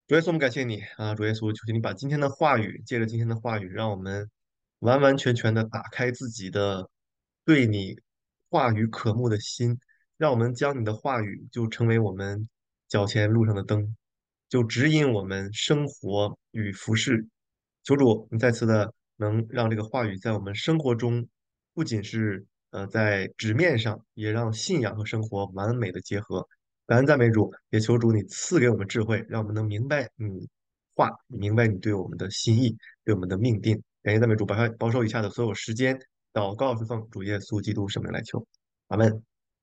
主耶稣，我们感谢你啊，主耶稣，求求你把今天的话语，借着今天的话语，让我们完完全全的打开自己的对你话语渴慕的心，让我们将你的话语就成为我们脚前路上的灯，就指引我们生活与服饰。求主，你再次的能让这个话语在我们生活中，不仅是在纸面上，也让信仰和生活完美的结合。感恩赞美主，也求主你赐给我们智慧，让我们能明白你话，明白你对我们的心意，对我们的命定。感谢赞美主，保守以下的所有时间，祷告是奉主耶稣基督圣名来求，阿门。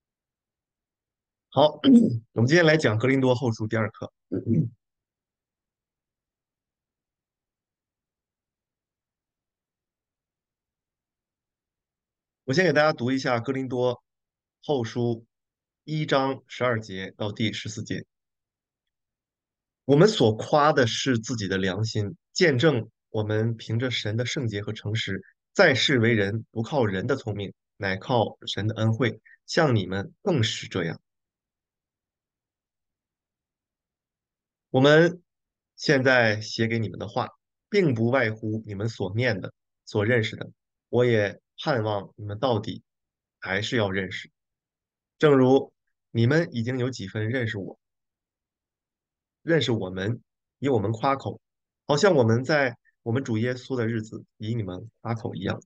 好，我们今天来讲格林多后书第二课。我先给大家读一下格林多后书1章12节到第14节。我们所夸的是自己的良心，见证我们凭着神的圣洁和诚实，在世为人，不靠人的聪明，乃靠神的恩惠。像你们更是这样。我们现在写给你们的话，并不外乎你们所念的、所认识的。我也盼望你们到底还是要认识，正如你们已经有几分认识我，认识我们，以我们夸口，好像我们在我们主耶稣的日子以你们夸口一样。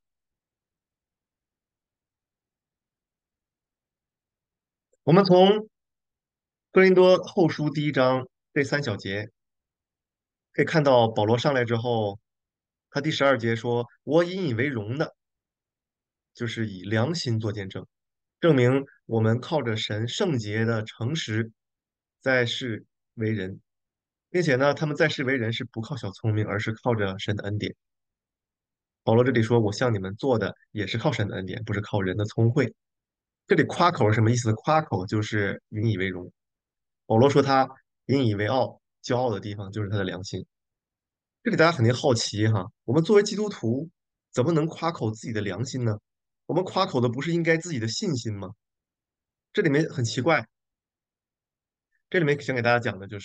我们从哥林多后书第1章这3小节可以看到，保罗上来之后，他第12节说：“我引以为荣的，就是以良心做见证，证明我们靠着神圣洁的诚实在世为人，并且呢，他们在世为人是不靠小聪明，而是靠着神的恩典。”保罗这里说：“我向你们做的也是靠神的恩典，不是靠人的聪慧。”这里夸口是什么意思？夸口就是引以为荣。保罗说他引以为傲、骄傲的地方就是他的良心。这里大家肯定好奇哈，我们作为基督徒，怎么能夸口自己的良心呢？我们夸口的不是应该自己的信心吗？这里面很奇怪，这里面想给大家讲的就是，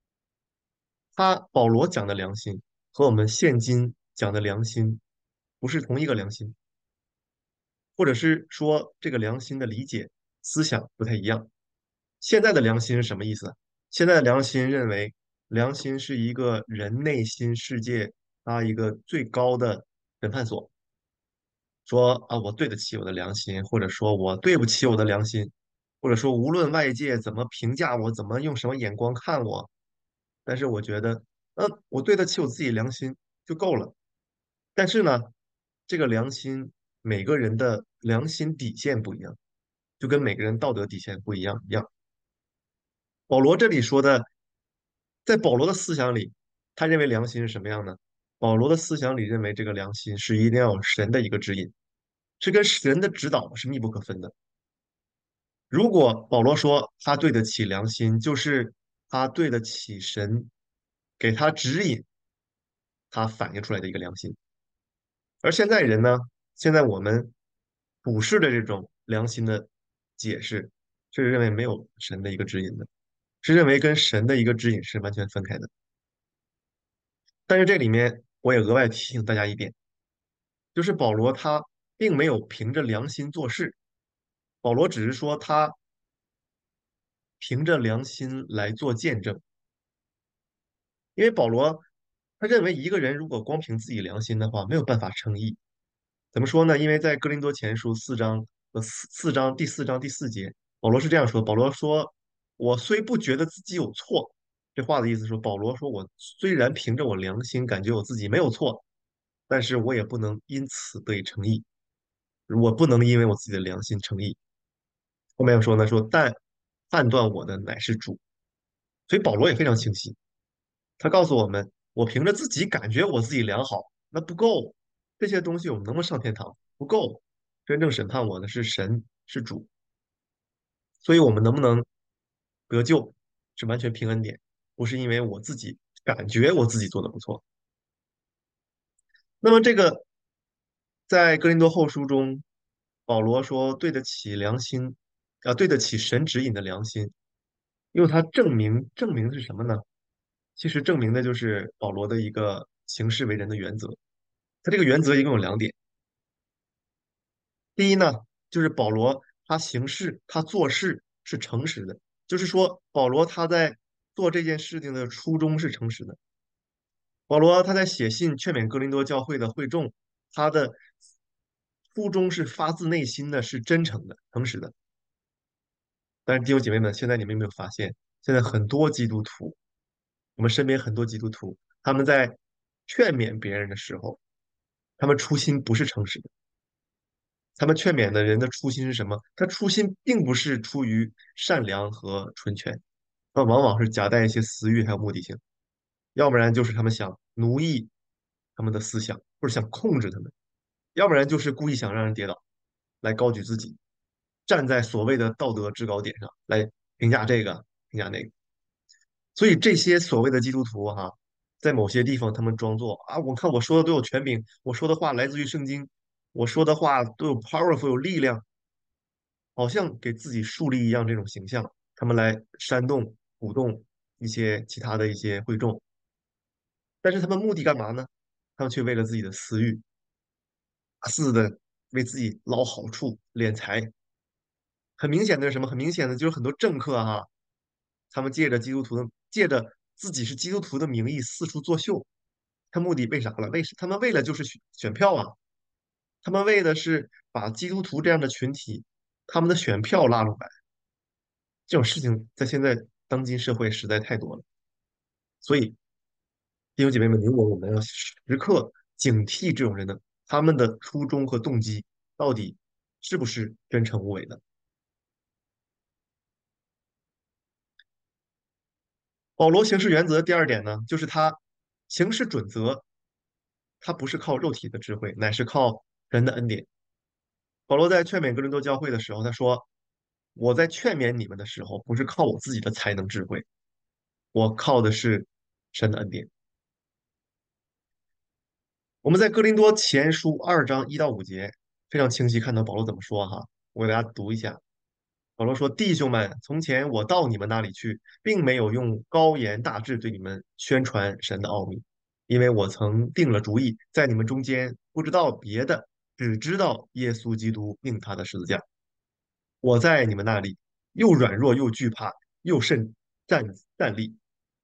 保罗讲的良心和我们现今讲的良心不是同一个良心，或者是说这个良心的理解思想不太一样。现在的良心是什么意思？现在的良心认为，良心是一个人内心世界一个最高的审判所。说啊，我对得起我的良心，或者说我对不起我的良心，或者说无论外界怎么评价我，怎么用什么眼光看我，但是我觉得，我对得起我自己良心就够了。但是呢，这个良心，每个人的良心底线不一样，就跟每个人道德底线不一样。保罗这里说的，在保罗的思想里，他认为良心是什么样呢？保罗的思想里认为，这个良心是一定要有神的一个指引，是跟神的指导是密不可分的。如果保罗说他对得起良心，就是他对得起神给他指引，他反映出来的一个良心。而现在人呢，现在我们普世的这种良心的解释，是认为没有神的一个指引的，是认为跟神的一个指引是完全分开的。但是这里面我也额外提醒大家一点，就是保罗他并没有凭着良心做事，保罗只是说他凭着良心来做见证。因为保罗他认为一个人如果光凭自己良心的话，没有办法称义。怎么说呢？因为在哥林多前书4章第4节，保罗是这样说：保罗说，我虽不觉得自己有错，这话的意思说，保罗说我虽然凭着我良心感觉我自己没有错，但是我也不能因此得以称义，我不能因为我自己的良心称义。后面又说呢，说但判断我的乃是主，所以保罗也非常清晰。他告诉我们，我凭着自己感觉我自己良好，那不够。这些东西我们能不能上天堂？不够。真正审判我的是神，是主。所以我们能不能得救，是完全凭恩典，不是因为我自己感觉我自己做的不错。那么这个在哥林多后书中，保罗说对得起良心，对得起神指引的良心，用它证明的是什么呢？ 其实证明的就是保罗的一个行事为人的原则。他这个原则一共有2点。第一呢，就是保罗他行事他做事是诚实的，就是说保罗他在做这件事情的初衷是诚实的。保罗他在写信劝勉哥林多教会的会众，他的初衷是发自内心的，是真诚的、诚实的。但是弟兄姐妹们，现在你们有没有发现，现在很多基督徒，我们身边很多基督徒，他们在劝勉别人的时候，他们初心不是诚实的。他们劝勉的人的初心是什么？他初心并不是出于善良和纯全，那往往是夹带一些私欲还有目的性，要不然就是他们想奴役他们的思想，或者想控制他们，要不然就是故意想让人跌倒，来高举自己，站在所谓的道德制高点上来评价这个，评价那个。所以这些所谓的基督徒哈，在某些地方他们装作啊，我看我说的都有权柄，我说的话来自于圣经，我说的话都有 powerful 有力量，好像给自己树立一样这种形象，他们来煽动、鼓动一些其他的一些会众，但是他们目的干嘛呢？他们却为了自己的私欲，大肆的为自己捞好处、敛财。很明显的是什么？很明显的就是很多政客哈，他们借着自己是基督徒的名义四处作秀，他目的为啥了？他们为了就是选票啊，他们为的是把基督徒这样的群体，他们的选票拉拢来。这种事情在现在当今社会实在太多了，所以弟兄姐妹们，我们要时刻警惕这种人的他们的初衷和动机到底是不是真诚无伪的。保罗行事原则第2点呢，就是他行事准则，他不是靠肉体的智慧，乃是靠人的恩典。保罗在劝勉哥林多教会的时候，他说：“我在劝勉你们的时候，不是靠我自己的才能智慧，我靠的是神的恩典。”我们在哥林多前书2章1到5节非常清晰看到保罗怎么说哈，我给大家读一下。保罗说：“弟兄们，从前我到你们那里去，并没有用高言大志对你们宣传神的奥秘，因为我曾定了主意，在你们中间不知道别的，只知道耶稣基督并他的十字架。我在你们那里又软弱又惧怕，又甚战战栗。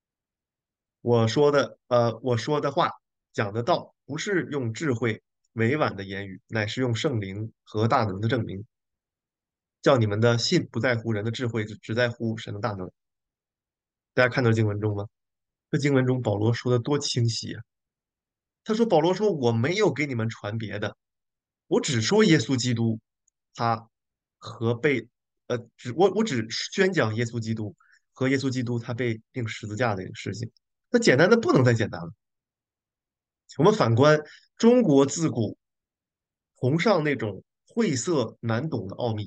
我说的话，讲的道，不是用智慧委婉的言语，乃是用圣灵和大能的证明，叫你们的信不在乎人的智慧，只在乎神的大能。”大家看到经文中吗？这经文中保罗说的多清晰啊！他说：“保罗说我没有给你们传别的，我只说耶稣基督，他和被我只宣讲耶稣基督和耶稣基督他被钉十字架的一个事情。那简单的不能再简单了。我们反观中国自古崇尚那种晦涩难懂的奥秘，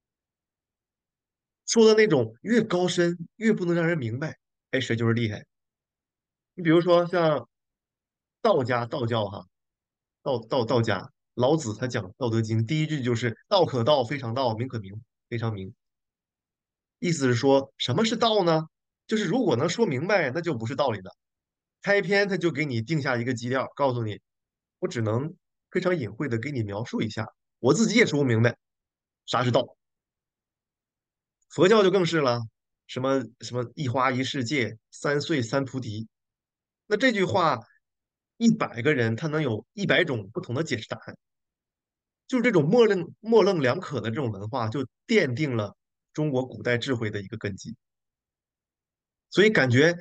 说的那种越高深越不能让人明白，哎，谁就是厉害。你比如说像道教哈，道家老子他讲《道德经》，第一句就是"道可道，非常道；名可名，非常名"。意思是说什么是道呢？就是如果能说明白，那就不是道理的。开篇他就给你定下一个基调，告诉你，我只能非常隐晦的给你描述一下，我自己也说不明白啥是道。佛教就更是了，什么什么一花一世界，3岁3菩提。那这句话，100个人他能有100种不同的解释答案。就是这种模棱两可的这种文化，就奠定了中国古代智慧的一个根基。所以感觉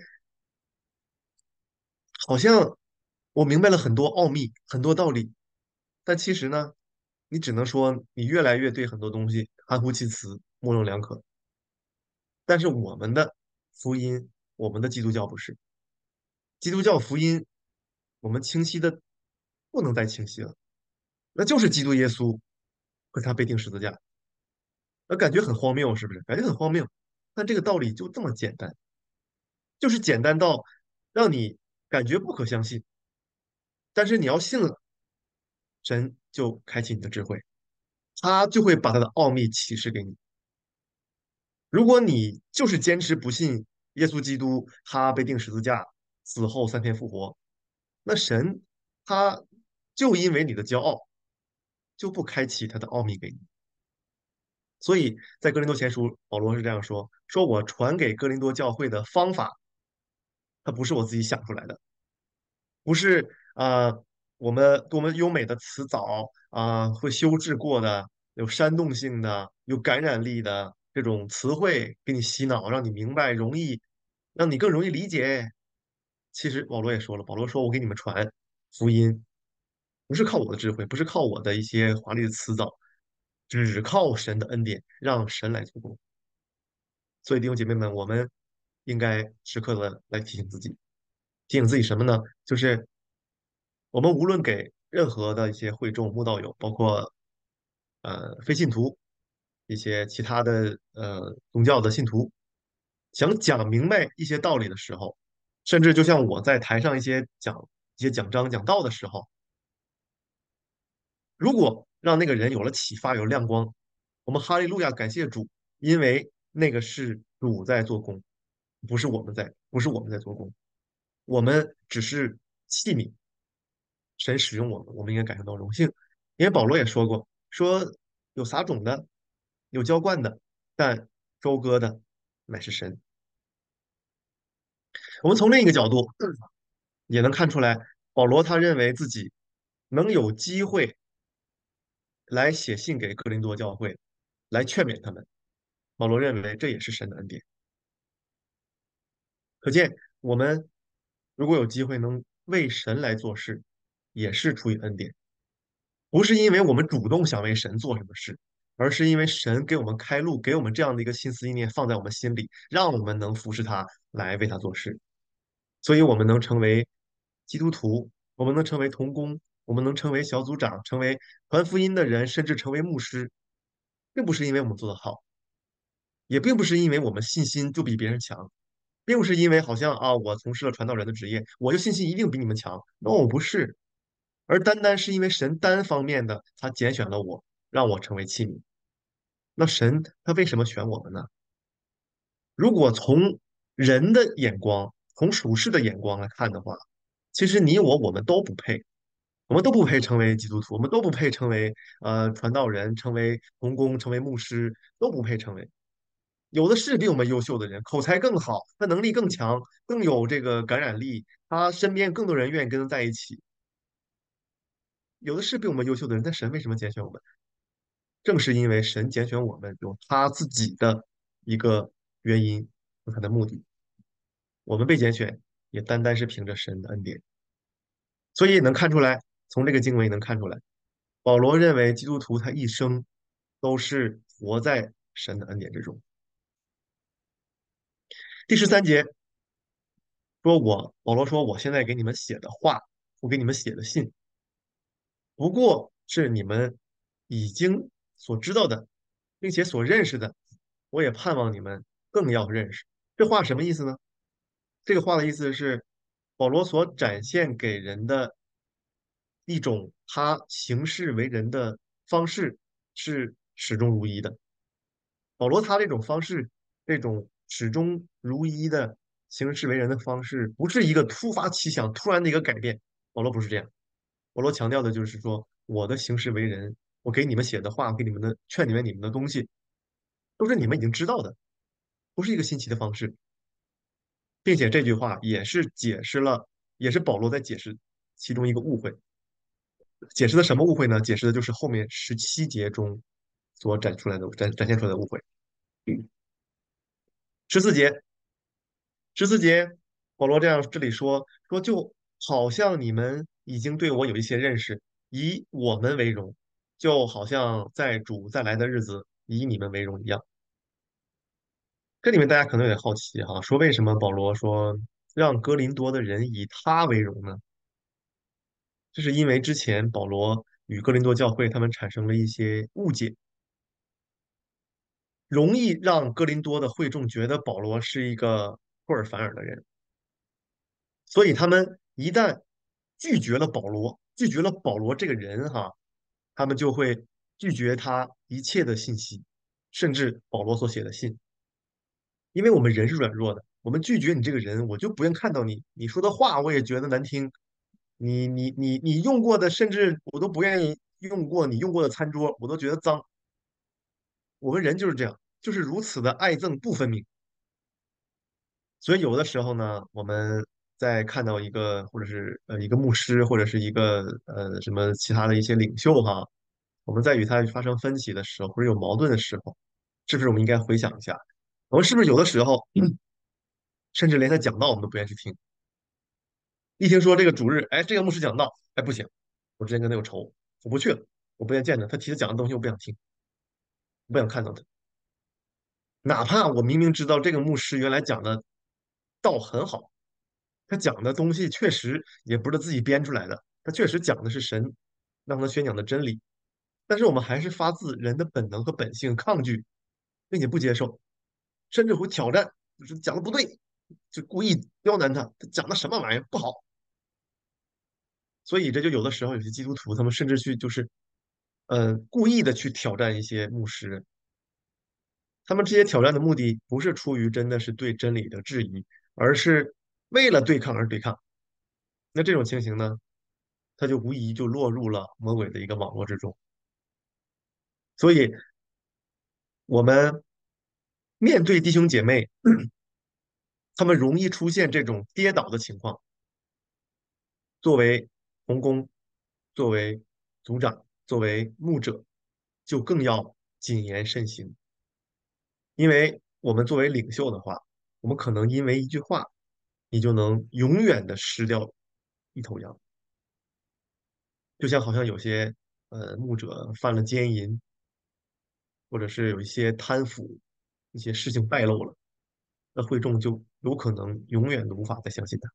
好像我明白了很多奥秘，很多道理，但其实呢，你只能说你越来越对很多东西含糊其辞、模棱两可。但是我们的福音，我们的基督教不是，基督教福音，我们清晰的不能再清晰了，那就是基督耶稣和他被钉十字架。感觉很荒谬，是不是？感觉很荒谬，但这个道理就这么简单，就是简单到让你感觉不可相信，但是你要信了，神就开启你的智慧，他就会把他的奥秘启示给你。如果你就是坚持不信耶稣基督他被钉十字架， 死后3天复活，那神他就因为你的骄傲，就不开启他的奥秘给你。所以在哥林多前书，保罗是这样说：说我传给哥林多教会的方法，它不是我自己想出来的，不是我们多么优美的词藻会修饰过的，有煽动性的，有感染力的这种词汇给你洗脑，让你明白，让你更容易理解。其实保罗也说了，保罗说我给你们传福音，不是靠我的智慧，不是靠我的一些华丽的词藻，只靠神的恩典，让神来做工。所以弟兄姐妹们，我们应该时刻的来提醒自己，提醒自己什么呢？就是我们无论给任何的一些会众、慕道友，包括非信徒、一些其他的宗教的信徒，想讲明白一些道理的时候，甚至就像我在台上一些讲章讲道的时候，如果让那个人有了启发、有亮光，我们哈利路亚，感谢主，因为那个是主在做工，不是我们在做工，我们只是器皿，神使用我们，我们应该感受到荣幸。因为保罗也说过，说有撒种的，有浇灌的，但收割的乃是神。我们从另一个角度也能看出来，保罗他认为自己能有机会来写信给哥林多教会，来劝勉他们。保罗认为这也是神的恩典。可见，我们如果有机会能为神来做事，也是出于恩典，不是因为我们主动想为神做什么事，而是因为神给我们开路，给我们这样的一个心思意念放在我们心里，让我们能服侍他，来为他做事。所以，我们能成为基督徒，我们能成为童工，我们能成为小组长，成为传福音的人，甚至成为牧师，并不是因为我们做得好，也并不是因为我们信心就比别人强，并不是因为好像我从事了传道人的职业，我就信心一定比你们强。No，不是，而单单是因为神单方面的他拣选了我，让我成为器皿。那神他为什么选我们呢？如果从人的眼光，从属世的眼光来看的话，其实我们都不配，我们都不配成为基督徒，我们都不配成为传道人，成为童工，成为牧师，都不配成为。有的是比我们优秀的人，口才更好，他能力更强，更有这个感染力，他身边更多人愿意跟他在一起。有的是比我们优秀的人，但神为什么拣选我们？正是因为神拣选我们有他自己的一个原因和他的目的。我们被拣选，也单单是凭着神的恩典。所以能看出来，从这个经文也能看出来，保罗认为基督徒他一生都是活在神的恩典之中。第13节保罗说，我现在给你们写的话，我给你们写的信，不过是你们已经所知道的，并且所认识的，我也盼望你们更要认识。这话什么意思呢？这个话的意思是，保罗所展现给人的一种他行事为人的方式是始终如一的。保罗他这种方式，这种始终如一的行事为人的方式，不是一个突发奇想、突然的一个改变。保罗不是这样，保罗强调的就是说，我的行事为人，我给你们写的话，给你们的劝你们的东西，都是你们已经知道的，不是一个新奇的方式。并且这句话也是解释了，也是保罗在解释其中一个误会。解释的什么误会呢？解释的就是后面17节中所展现出来的误会。十四节，十四节，保罗这里说，就好像你们已经对我有一些认识，以我们为荣，就好像在主再来的日子以你们为荣一样。这里面大家可能有点好奇哈，说为什么保罗说让哥林多的人以他为荣呢？这是因为之前保罗与哥林多教会他们产生了一些误解，容易让哥林多的会众觉得保罗是一个出尔反尔的人，所以他们一旦拒绝了保罗这个人哈，他们就会拒绝他一切的信息，甚至保罗所写的信，因为我们人是软弱的， 我们拒绝你这个人，我就不愿看到你，你说的话我也觉得难听，你用过的，甚至我都不愿意用过你用过的餐桌，我都觉得脏。我们人就是这样，就是如此的爱憎不分明。所以有的时候呢，我们在看到一个或者是一个牧师或者是一个什么其他的一些领袖哈，我们在与他发生分歧的时候或者有矛盾的时候，是不是我们应该回想一下，我们是不是有的时候甚至连他讲道我们都不愿意去听？一听说这个主日，哎，这个牧师讲道，哎，不行，我之前跟他有仇，我不去了，我不愿意见他，他提的讲的东西我不想听，不想看到他。哪怕我明明知道这个牧师原来讲的道很好，他讲的东西确实也不是自己编出来的，他确实讲的是神让他宣讲的真理，但是我们还是发自人的本能和本性抗拒，并且不接受，甚至会挑战，就是讲的不对，就故意刁难他，他讲的什么玩意儿不好。所以这就有的时候有些基督徒他们甚至去就是故意的去挑战一些牧师，他们这些挑战的目的不是出于真的是对真理的质疑，而是为了对抗而对抗。那这种情形呢，他就无疑就落入了魔鬼的一个网络之中。所以，我们面对弟兄姐妹，他们容易出现这种跌倒的情况。作为同工，作为组长，作为牧者，就更要谨言慎行，因为我们作为领袖的话，我们可能因为一句话，你就能永远的失掉一头羊。就像好像有些牧者犯了奸淫，或者是有一些贪腐，一些事情败露了，那会众就有可能永远都无法再相信他。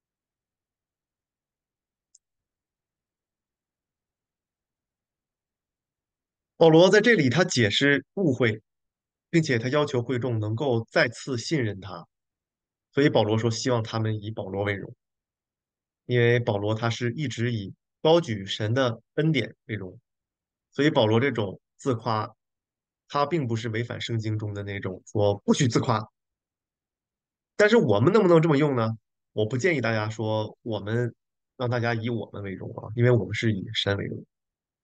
保罗在这里他解释误会，并且他要求会众能够再次信任他，所以保罗说希望他们以保罗为荣，因为保罗他是一直以高举神的恩典为荣，所以保罗这种自夸，他并不是违反圣经中的那种说不许自夸。但是我们能不能这么用呢？我不建议大家说我们让大家以我们为荣啊，因为我们是以神为荣。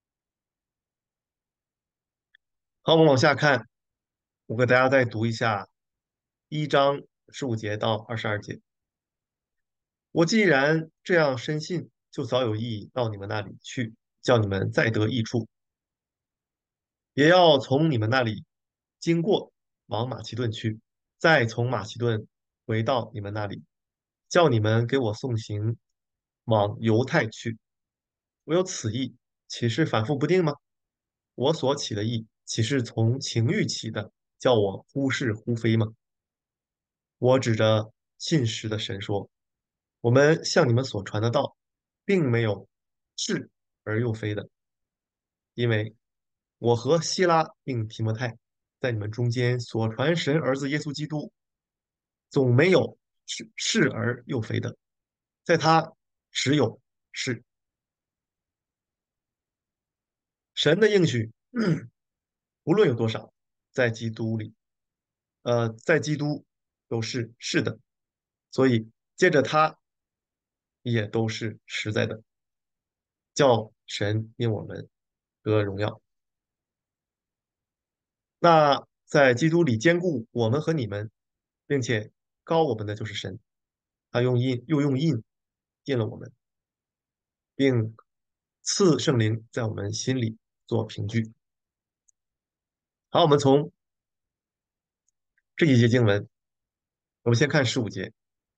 好，我们往下看，我给大家再读一下1章15节到22节。我既然这样深信，就早有意到你们那里去，叫你们再得益处，也要从你们那里经过，往马其顿去，再从马其顿回到你们那里，叫你们给我送行，往犹太去。我有此意，岂是反复不定吗？我所起的意，岂是从情欲起的，叫我忽是忽非吗？我指着信实的神说，我们向你们所传的道，并没有是而又非的，因为我和希拉并提摩太在你们中间所传神儿子耶稣基督，总没有是而又非的，在他只有是神的应许，无论有多少，在基督里，在基督都是是的，所以借着他也都是实在的，叫神因我们得荣耀。那在基督里兼顾我们和你们，并且高我们的就是神，他又用印印了我们，并赐圣灵在我们心里做凭据。好，我们从这一节经文，我们先看十五节。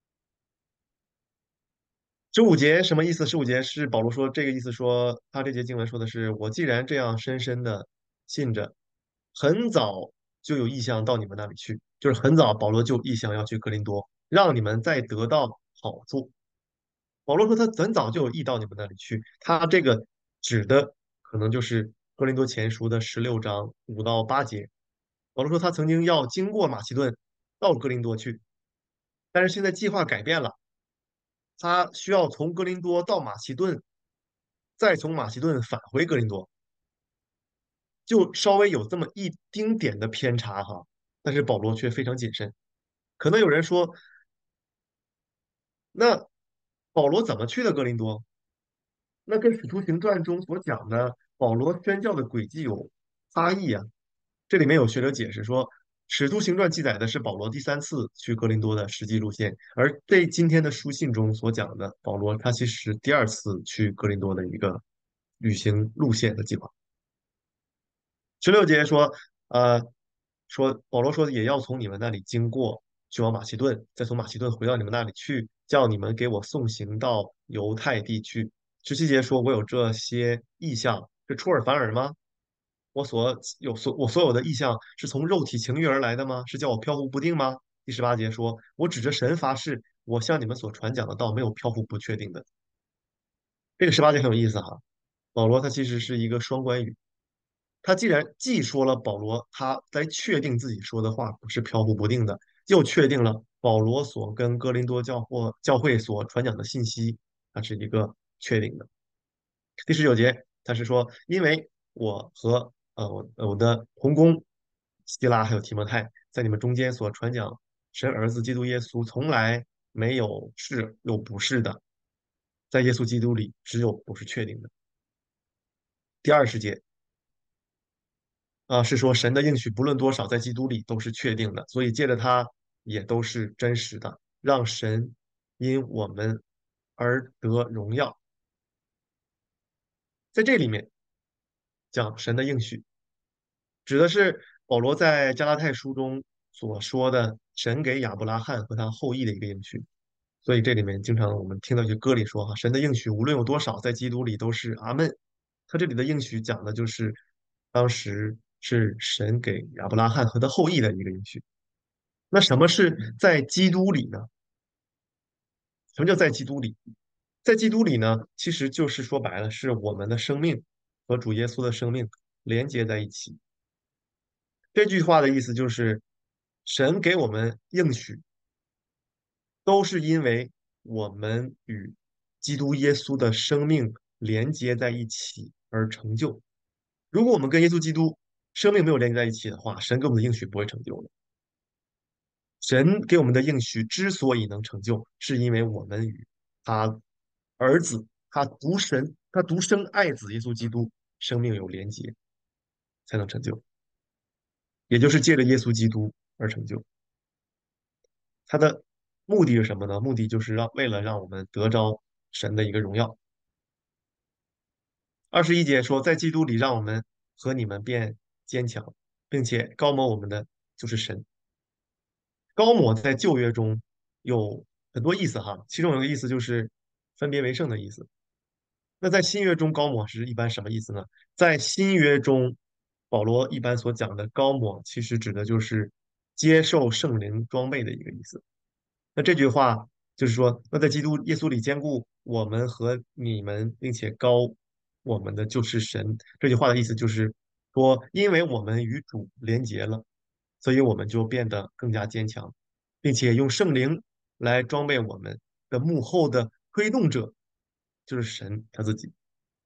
十五节什么意思？十五节是保罗说这个意思说，他这节经文说的是，我既然这样深深的信着，很早就有意向到你们那里去，就是很早保罗就意向要去哥林多，让你们再得到好处。保罗说他很早就有意到你们那里去，他这个指的可能就是哥林多前书的16章5到8节。保罗说他曾经要经过马其顿到哥林多去，但是现在计划改变了，他需要从哥林多到马其顿，再从马其顿返回哥林多，就稍微有这么一丁点的偏差哈。但是保罗却非常谨慎。可能有人说， 那保罗怎么去的哥林多？那跟《使徒行传》中所讲的保罗宣教的轨迹有差异啊。这里面有学者解释说，《使徒行传》记载的是保罗第三次去哥林多的实际路线，而这今天的书信中所讲的保罗他其实第二次去哥林多的一个旅行路线的计划。16节说，呃，说保罗说也要从你们那里经过，去往马其顿，再从马其顿回到你们那里去，叫你们给我送行到犹太地区。17节说，我有这些意象，是出尔反尔吗？我所有的意象是从肉体情欲而来的吗？是叫我飘忽不定吗？第18节说，我指着神发誓，我向你们所传讲的道没有飘忽不确定的。这个18节很有意思哈。保罗他其实是一个双关语，他既然既说了保罗他在确定自己说的话不是飘忽不定的，又确定了保罗所跟哥林多教会所传讲的信息，它是一个确定的。第19节他是说，因为我和我的同工希拉还有提摩太在你们中间所传讲神儿子基督耶稣，从来没有是又不是的，在耶稣基督里只有不是确定的。第20节是说神的应许不论多少，在基督里都是确定的，所以借着它也都是真实的，让神因我们而得荣耀。在这里面讲神的应许，指的是保罗在加拉太书中所说的神给亚伯拉罕和他后裔的一个应许。所以这里面经常我们听到一些歌里说哈，神的应许无论有多少，在基督里都是阿门。他这里的应许讲的就是当时是神给亚伯拉罕和他后裔的一个应许。那什么是在基督里呢？什么叫在基督里？在基督里呢，其实就是说白了，是我们的生命和主耶稣的生命连接在一起。这句话的意思就是，神给我们应许，都是因为我们与基督耶稣的生命连接在一起而成就。如果我们跟耶稣基督生命没有连接在一起的话，神给我们的应许不会成就的。神给我们的应许之所以能成就，是因为我们与他儿子、他独生爱子耶稣基督生命有连接，才能成就，也就是借着耶稣基督而成就。他的目的是什么呢？目的就是为了让我们得着神的一个荣耀。21节说，在基督里让我们和你们变坚强，并且高摩我们的就是神。高抹在旧约中有很多意思哈，其中有一个意思就是分别为圣的意思。那在新约中，高抹是一般什么意思呢？在新约中，保罗一般所讲的高抹，其实指的就是接受圣灵装备的一个意思。那这句话就是说，那在基督耶稣里兼顾我们和你们，并且高我们的就是神。这句话的意思就是说，因为我们与主连结了，所以我们就变得更加坚强，并且用圣灵来装备我们的幕后的推动者，就是神他自己。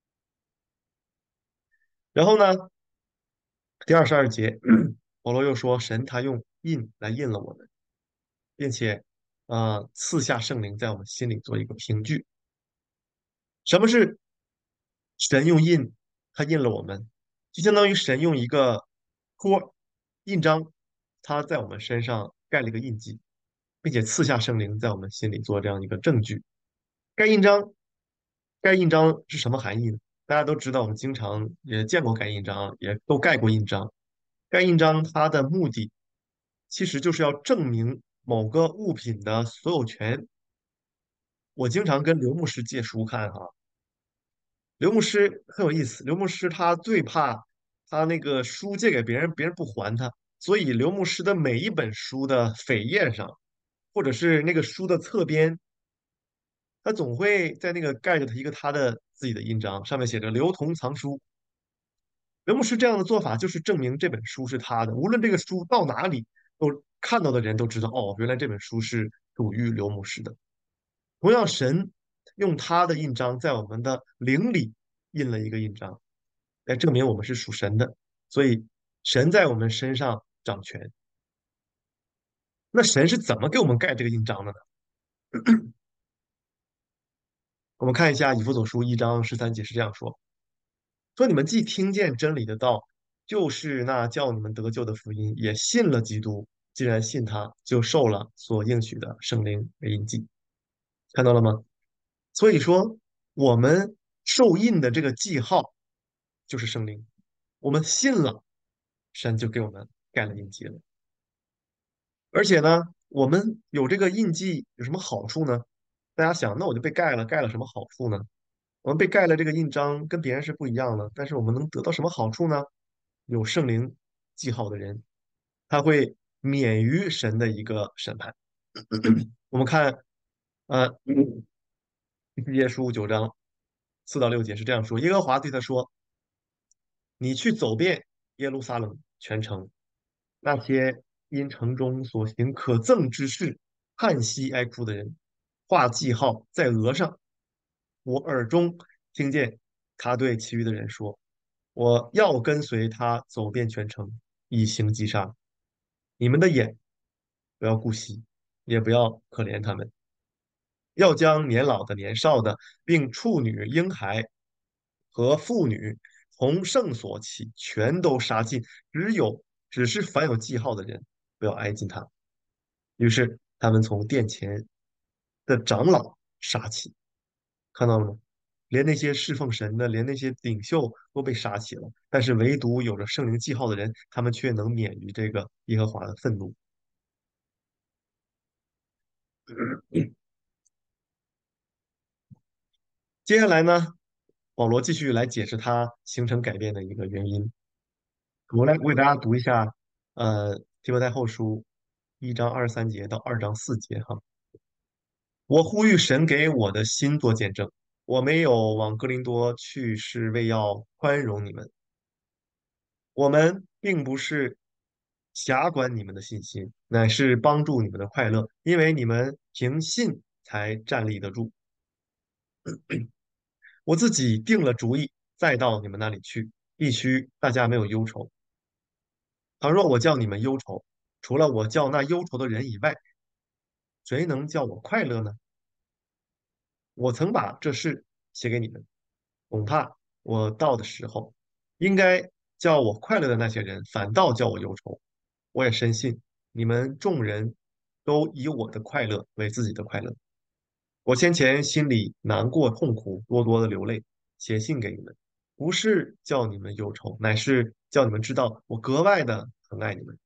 然后呢，第22节，保罗又说，神他用印来印了我们，并且赐下圣灵在我们心里做一个凭据。什么是神用印？他印了我们，就相当于神用一个托印章，他在我们身上盖了一个印记，并且赐下圣灵在我们心里做这样一个证据。盖印章，盖印章是什么含义呢？大家都知道，我们经常也见过盖印章，也都盖过印章。盖印章它的目的其实就是要证明某个物品的所有权。我经常跟刘牧师借书看哈，刘牧师很有意思，刘牧师他最怕他那个书借给别人，别人不还他，所以刘牧师的每一本书的扉页上，或者是那个书的侧边，他总会在那个盖着他一个他的自己的印章，上面写着“刘同藏书”。刘牧师这样的做法就是证明这本书是他的，无论这个书到哪里，都看到的人都知道，哦，原来这本书是属于刘牧师的。同样，神用他的印章在我们的灵里印了一个印章，来证明我们是属神的。所以，神在我们身上掌权。那神是怎么给我们盖这个印章的呢？ 我们看一下以弗所书1章13节是这样说：说你们既听见真理的道，就是那叫你们得救的福音，也信了基督。既然信他，就受了所应许的圣灵为印记。看到了吗？所以说，我们受印的这个记号就是圣灵。我们信了，神就给我们盖了印记了。而且呢，我们有这个印记有什么好处呢？大家想，那我就被盖了，盖了什么好处呢？我们被盖了这个印章，跟别人是不一样的，但是我们能得到什么好处呢？有圣灵记号的人，他会免于神的一个审判。我们看，呃，耶书9章4到6节是这样说：耶和华对他说：“你去走遍耶路撒冷全城，那些因城中所行可憎之事叹息哀哭的人，画记号在额上。我耳中听见他对其余的人说：我要跟随他走遍全城，以行击杀。你们的眼不要顾惜，也不要可怜他们，要将年老的、年少的，并处女、婴孩和妇女从圣所起，全都杀尽。只是凡有记号的人，不要挨近他。于是他们从殿前的长老杀起，看到了吗？连那些侍奉神的，连那些领袖都被杀起了，但是唯独有着圣灵记号的人，他们却能免于这个耶和华的愤怒。接下来呢，保罗继续来解释他形成改变的一个原因。我来为大家读一下，提摩太后书1章23节到2章4节哈。我呼吁神给我的心做见证，我没有往哥林多去，是为要宽容你们。我们并不是辖管你们的信心，乃是帮助你们的快乐，因为你们凭信才站立得住。我自己定了主意，再到你们那里去，必须大家没有忧愁。倘若我叫你们忧愁，除了我叫那忧愁的人以外，谁能叫我快乐呢？我曾把这事写给你们，恐怕我到的时候，应该叫我快乐的那些人，反倒叫我忧愁。我也深信你们众人都以我的快乐为自己的快乐。我先前心里难过痛苦，多多的流泪，写信给你们，不是叫你们忧愁，乃是叫你们知道我格外的疼爱你们。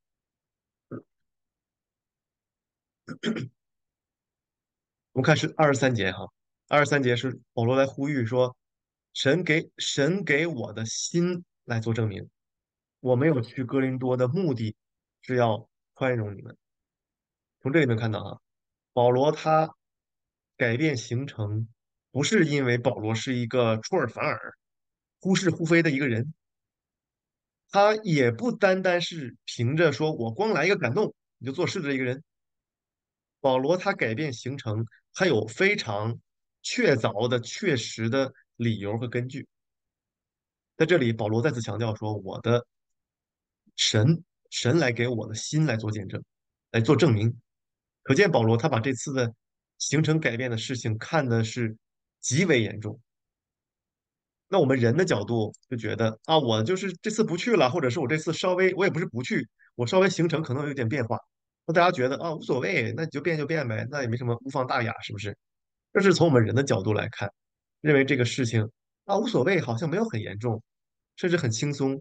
我们看是23节哈，23节是保罗来呼吁说，神给我的心来做证明，我没有去哥林多的目的是要宽容你们。从这里面看到啊，保罗他改变行程，不是因为保罗是一个出尔反尔、忽是忽非的一个人，他也不单单是凭着说我光来一个感动你就做事的一个人。保罗他改变行程，他有非常确凿的、确实的理由和根据。在这里，保罗再次强调说，我的神来给我的心来做见证，来做证明。可见保罗他把这次的行程改变的事情看的是极为严重。那我们人的角度就觉得啊，我就是这次不去了，或者是我这次稍微，我也不是不去，我稍微行程可能有点变化。那大家觉得啊，无所谓，那就变就变呗，那也没什么无伤大雅，是不是？这是从我们人的角度来看，认为这个事情啊无所谓，好像没有很严重，甚至很轻松。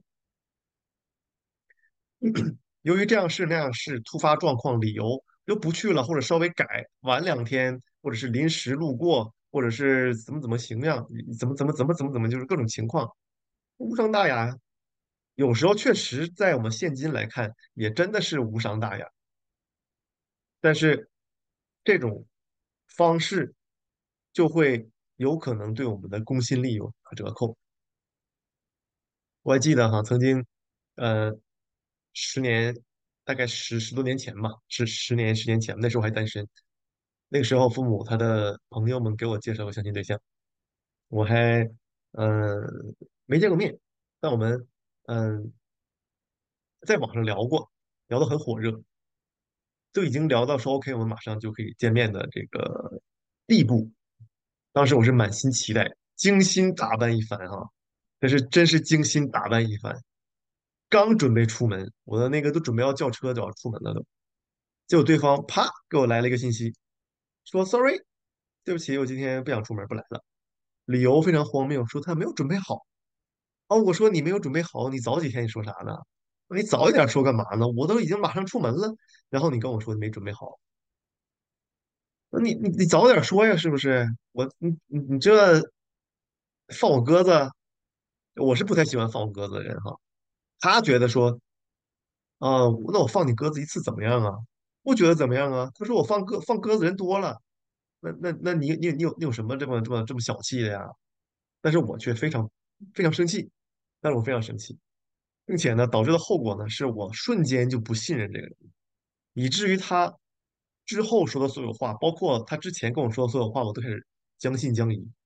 由于这样是那样是突发状况理由又不去了，或者稍微晚2天，或者是临时路过，或者是怎么形象，怎么，就是各种情况，无伤大雅呀。有时候确实在我们现今来看，也真的是无伤大雅。但是这种方式就会有可能对我们的公信力有打折扣。我还记得哈，曾经，呃，十年，大概十多年前吧，十年前，那时候还单身。那个时候，父母他的朋友们给我介绍过相亲对象，我还呃没见过面，但我们嗯在网上聊过，聊得很火热，都已经聊到说 OK，我们马上就可以见面的这个地步。 当时我是满心期待，精心打扮一番哈，真是精心打扮一番。刚准备出门，我的那个都准备要叫车就要出门了都，结果对方啪给我来了一个信息，说 sorry，对不起，我今天不想出门，不来了。理由非常荒谬，说他没有准备好。哦，我说你没有准备好，你早几天你说啥呢？你早一点说干嘛呢？我都已经马上出门了，然后你跟我说你没准备好，那你早点说呀，是不是？你这放我鸽子，我是不太喜欢放我鸽子的人哈。他觉得说啊，那我放你鸽子一次怎么样啊？不觉得怎么样啊？他说我放鸽子人多了，那你有什么这么小气的呀？但是我却非常生气，但是我非常生气，并且呢，导致的后果呢，是我瞬间就不信任这个人，以至于他之后说的所有话，包括他之前跟我说的所有话，我都开始将信将疑。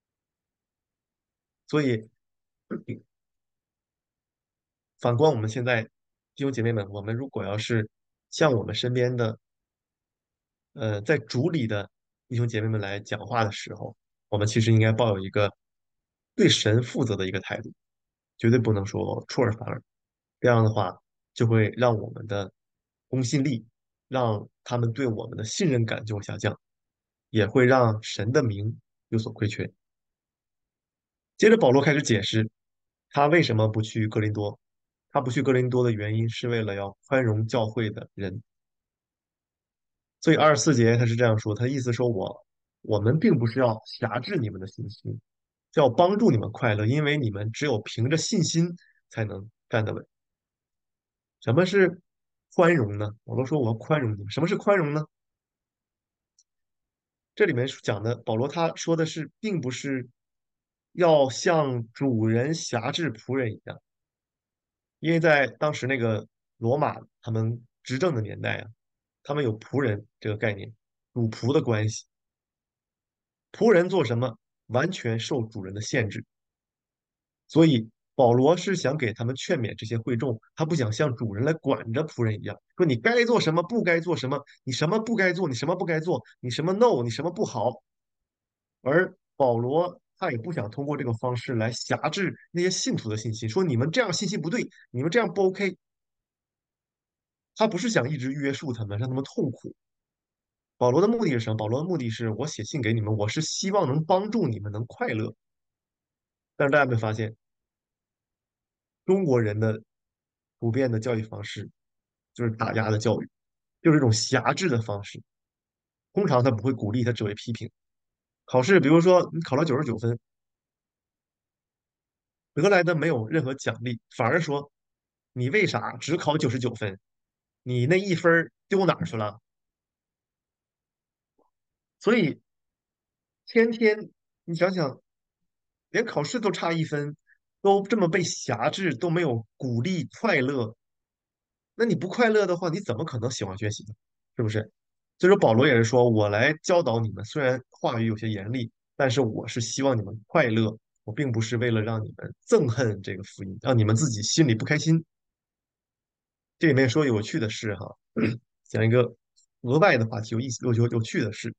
所以反观我们现在弟兄姐妹们，我们如果要是向我们身边的在主里的弟兄姐妹们来讲话的时候，我们其实应该抱有一个对神负责的一个态度，绝对不能说出尔反尔。这样的话，就会让我们的公信力，让他们对我们的信任感就会下降，也会让神的名有所亏缺。接着保罗开始解释他为什么不去哥林多，他不去哥林多的原因是为了要宽容教会的人。所以24节他是这样说，他的意思说我们并不是要辖制你们的信心，是要帮助你们快乐，因为你们只有凭着信心才能站得稳。什么是宽容呢？我都说我要宽容你们，什么是宽容呢？这里面讲的保罗他说的是，并不是要像主人辖制仆人一样，因为在当时那个罗马他们执政的年代啊，他们有仆人这个概念，主仆的关系。仆人做什么，完全受主人的限制。所以保罗是想给他们劝勉这些会众，他不想像主人来管着仆人一样，说你该做什么，不该做什么，你什么不该做，你什么不该做，你什么 no，你什么不好。而保罗他也不想通过这个方式来辖制那些信徒的信心，说你们这样信息不对，你们这样不 OK。他不是想一直约束他们，让他们痛苦。保罗的目的是什么？保罗的目的是我写信给你们，我是希望能帮助你们能快乐。但是大家有没有发现，中国人的普遍的教育方式就是打压的教育，就是一种辖制的方式。通常他不会鼓励，他只会批评。考试，比如说你考了99分，得来的没有任何奖励，反而说你为啥只考99分？你那一分儿丢哪儿去了？所以天天你想想，连考试都差1分，都这么被辖制，都没有鼓励快乐，那你不快乐的话，你怎么可能喜欢学习呢？是不是？所以说保罗也是说，我来教导你们，虽然话语有些严厉，但是我是希望你们快乐，我并不是为了让你们憎恨这个福音，让你们自己心里不开心。这里面说有趣的事哈，讲一个额外的话题，有意思、有趣的事。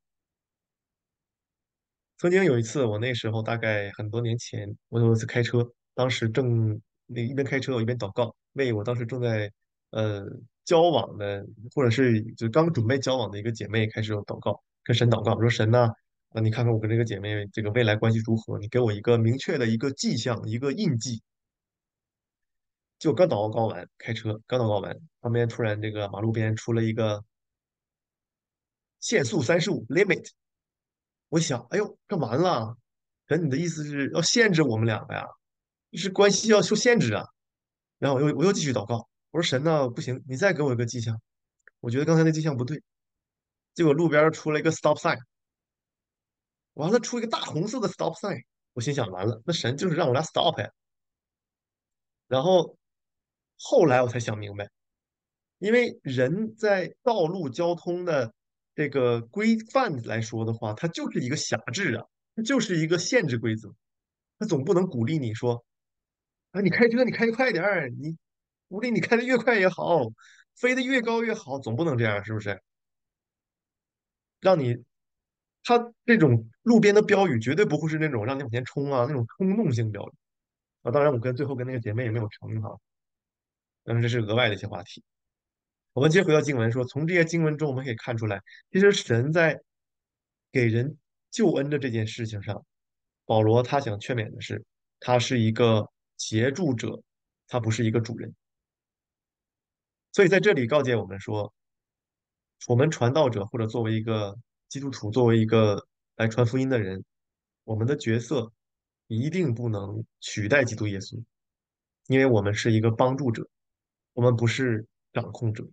曾经有一次，我那时候大概很多年前，我有一次开车，当时正一边开车我一边祷告，为我当时正在呃交往的，或者是就刚准备交往的一个姐妹开始有祷告，跟神祷告，我说神呐，你看看我跟这个姐妹这个未来关系如何？你给我一个明确的一个迹象，一个印记。结果刚祷告完，开车刚祷告完，旁边突然这个马路边出了一个限速35 limit，我想，哎呦，这完了！可你的意思是要限制我们两个呀？就是关系要受限制啊。然后我又继续祷告，我说神呐，不行，你再给我一个迹象。我觉得刚才那迹象不对。结果路边出了一个 stop sign，完了出一个大红色的 stop sign，我心想完了，那神就是让我俩 stop 呀。然后后来我才想明白，因为人在道路交通的这个规范来说的话，它就是一个辖制啊，它就是一个限制规则。他总不能鼓励你说，啊，你开车你开快点儿，你鼓励你开的越快越好，飞得越高越好，总不能这样，是不是？让你它这种路边的标语绝对不会是那种让你往前冲啊那种冲动性标语啊。当然，我最后跟那个姐妹也没有成哈，但是这是额外的一些话题。我们接着回到经文说，从这些经文中我们可以看出来，其实神在给人救恩的这件事情上，保罗他想劝勉的是，他是一个协助者，他不是一个主人。所以在这里告诫我们说，我们传道者或者作为一个基督徒，作为一个来传福音的人，我们的角色一定不能取代基督耶稣，因为我们是一个帮助者，我们不是掌控者。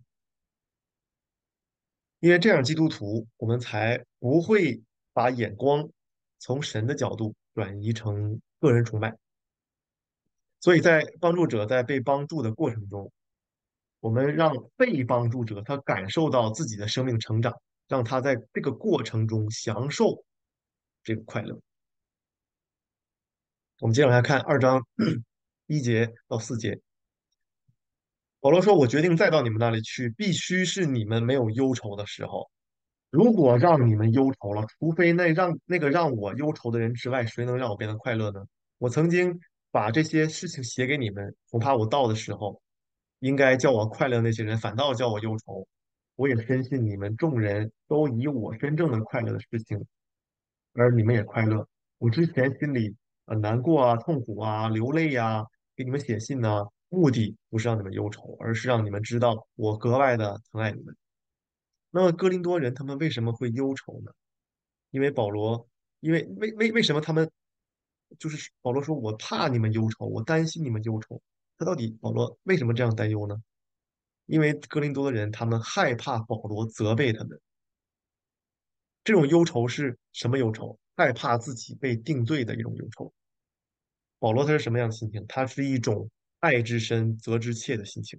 因为这样，基督徒我们才不会把眼光从神的角度转移成个人崇拜。所以在帮助者在被帮助的过程中，我们让被帮助者他感受到自己的生命成长，让他在这个过程中享受这个快乐。我们接着来看2章1节到4节，保罗说：“我决定再到你们那里去，必须是你们没有忧愁的时候。如果让你们忧愁了，除非那个让我忧愁的人之外，谁能让我变得快乐呢？我曾经把这些事情写给你们，恐怕我到的时候，应该叫我快乐那些人，反倒叫我忧愁。我也深信你们众人都以我真正的快乐的事情，而你们也快乐。我之前心里难过啊、痛苦啊、流泪呀、给你们写信呢、目的不是让你们忧愁，而是让你们知道我格外的疼爱你们。那么哥林多人他们为什么会忧愁呢？因为保罗，因为为什么他们就是保罗说我怕你们忧愁，我担心你们忧愁。他到底保罗为什么这样担忧呢？因为哥林多的人他们害怕保罗责备他们，这种忧愁是什么忧愁？害怕自己被定罪的一种忧愁。保罗他是什么样的心情？他是一种爱之深责之切的心情。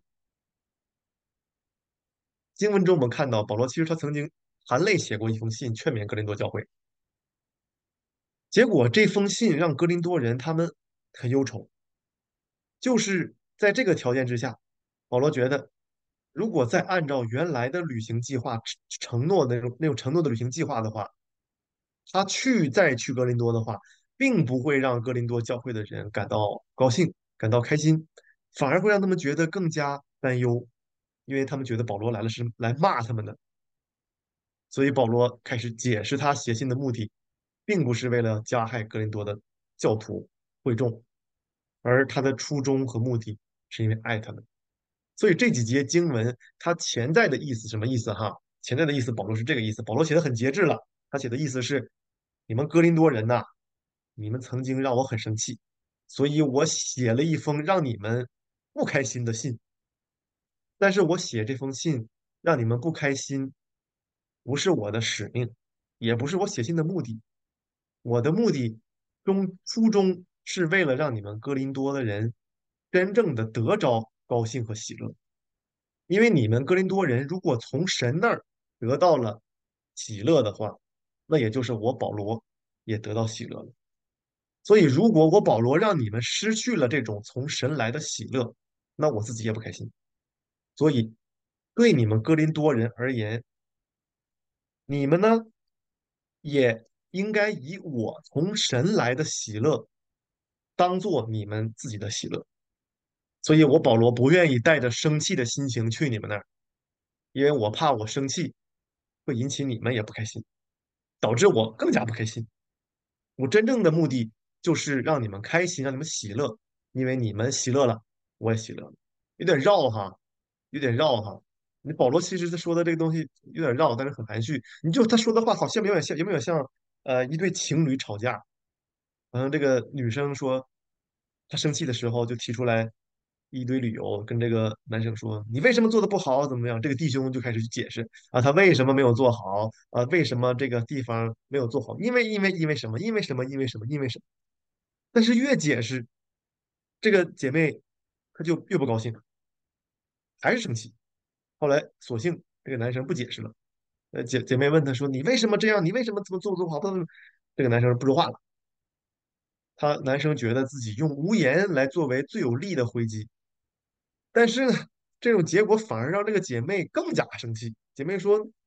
经文中我们看到，保罗其实他曾经含泪写过一封信，劝勉哥林多教会。结果这封信让哥林多人他们很忧愁，就是在这个条件之下，保罗觉得，如果再按照原来的旅行计划承诺的那种承诺的旅行计划的话，他再去哥林多的话，并不会让哥林多教会的人感到高兴、感到开心，反而会让他们觉得更加担忧，因为他们觉得保罗来了是来骂他们的。所以保罗开始解释他写信的目的，并不是为了加害哥林多的教徒会众，而他的初衷和目的是因为爱他们。所以这几节经文它潜在的意思什么意思哈？潜在的意思，保罗是这个意思。保罗写的很节制了，他写的意思是：你们哥林多人呐，你们曾经让我很生气，所以我写了一封让你们不开心的信。但是我写这封信让你们不开心，不是我的使命，也不是我写信的目的。我的目的初衷是为了让你们哥林多的人真正的得着高兴和喜乐。因为你们哥林多人如果从神那儿得到了喜乐的话，那也就是我保罗也得到喜乐了。所以，如果我保罗让你们失去了这种从神来的喜乐，那我自己也不开心。所以，对你们哥林多人而言，你们呢也应该以我从神来的喜乐当做你们自己的喜乐。所以我保罗不愿意带着生气的心情去你们那儿，因为我怕我生气会引起你们也不开心，导致我更加不开心。我真正的目的就是让你们开心，让你们喜乐，因为你们喜乐了，我也喜乐了。有点绕哈，有点绕哈。你保罗其实他说的这个东西有点绕，但是很含蓄。他说的话好像有没有像一对情侣吵架，好像这个女生说她生气的时候就提出来一堆理由，跟这个男生说你为什么做的不好，怎么样？这个弟兄就开始去解释啊，他为什么没有做好啊？为什么这个地方没有做好？因为什么？因为什么？因为什么？因为什么？但是越解释，这个姐妹她就越不高兴，还是生气。后来索性这个男生不解释了，姐妹问他说：“你为什么这样？你为什么怎么做不好？”这个男生不说话了。男生觉得自己用无言来作为最有力的回击，但是呢，这种结果反而让这个姐妹更加生气。姐妹说：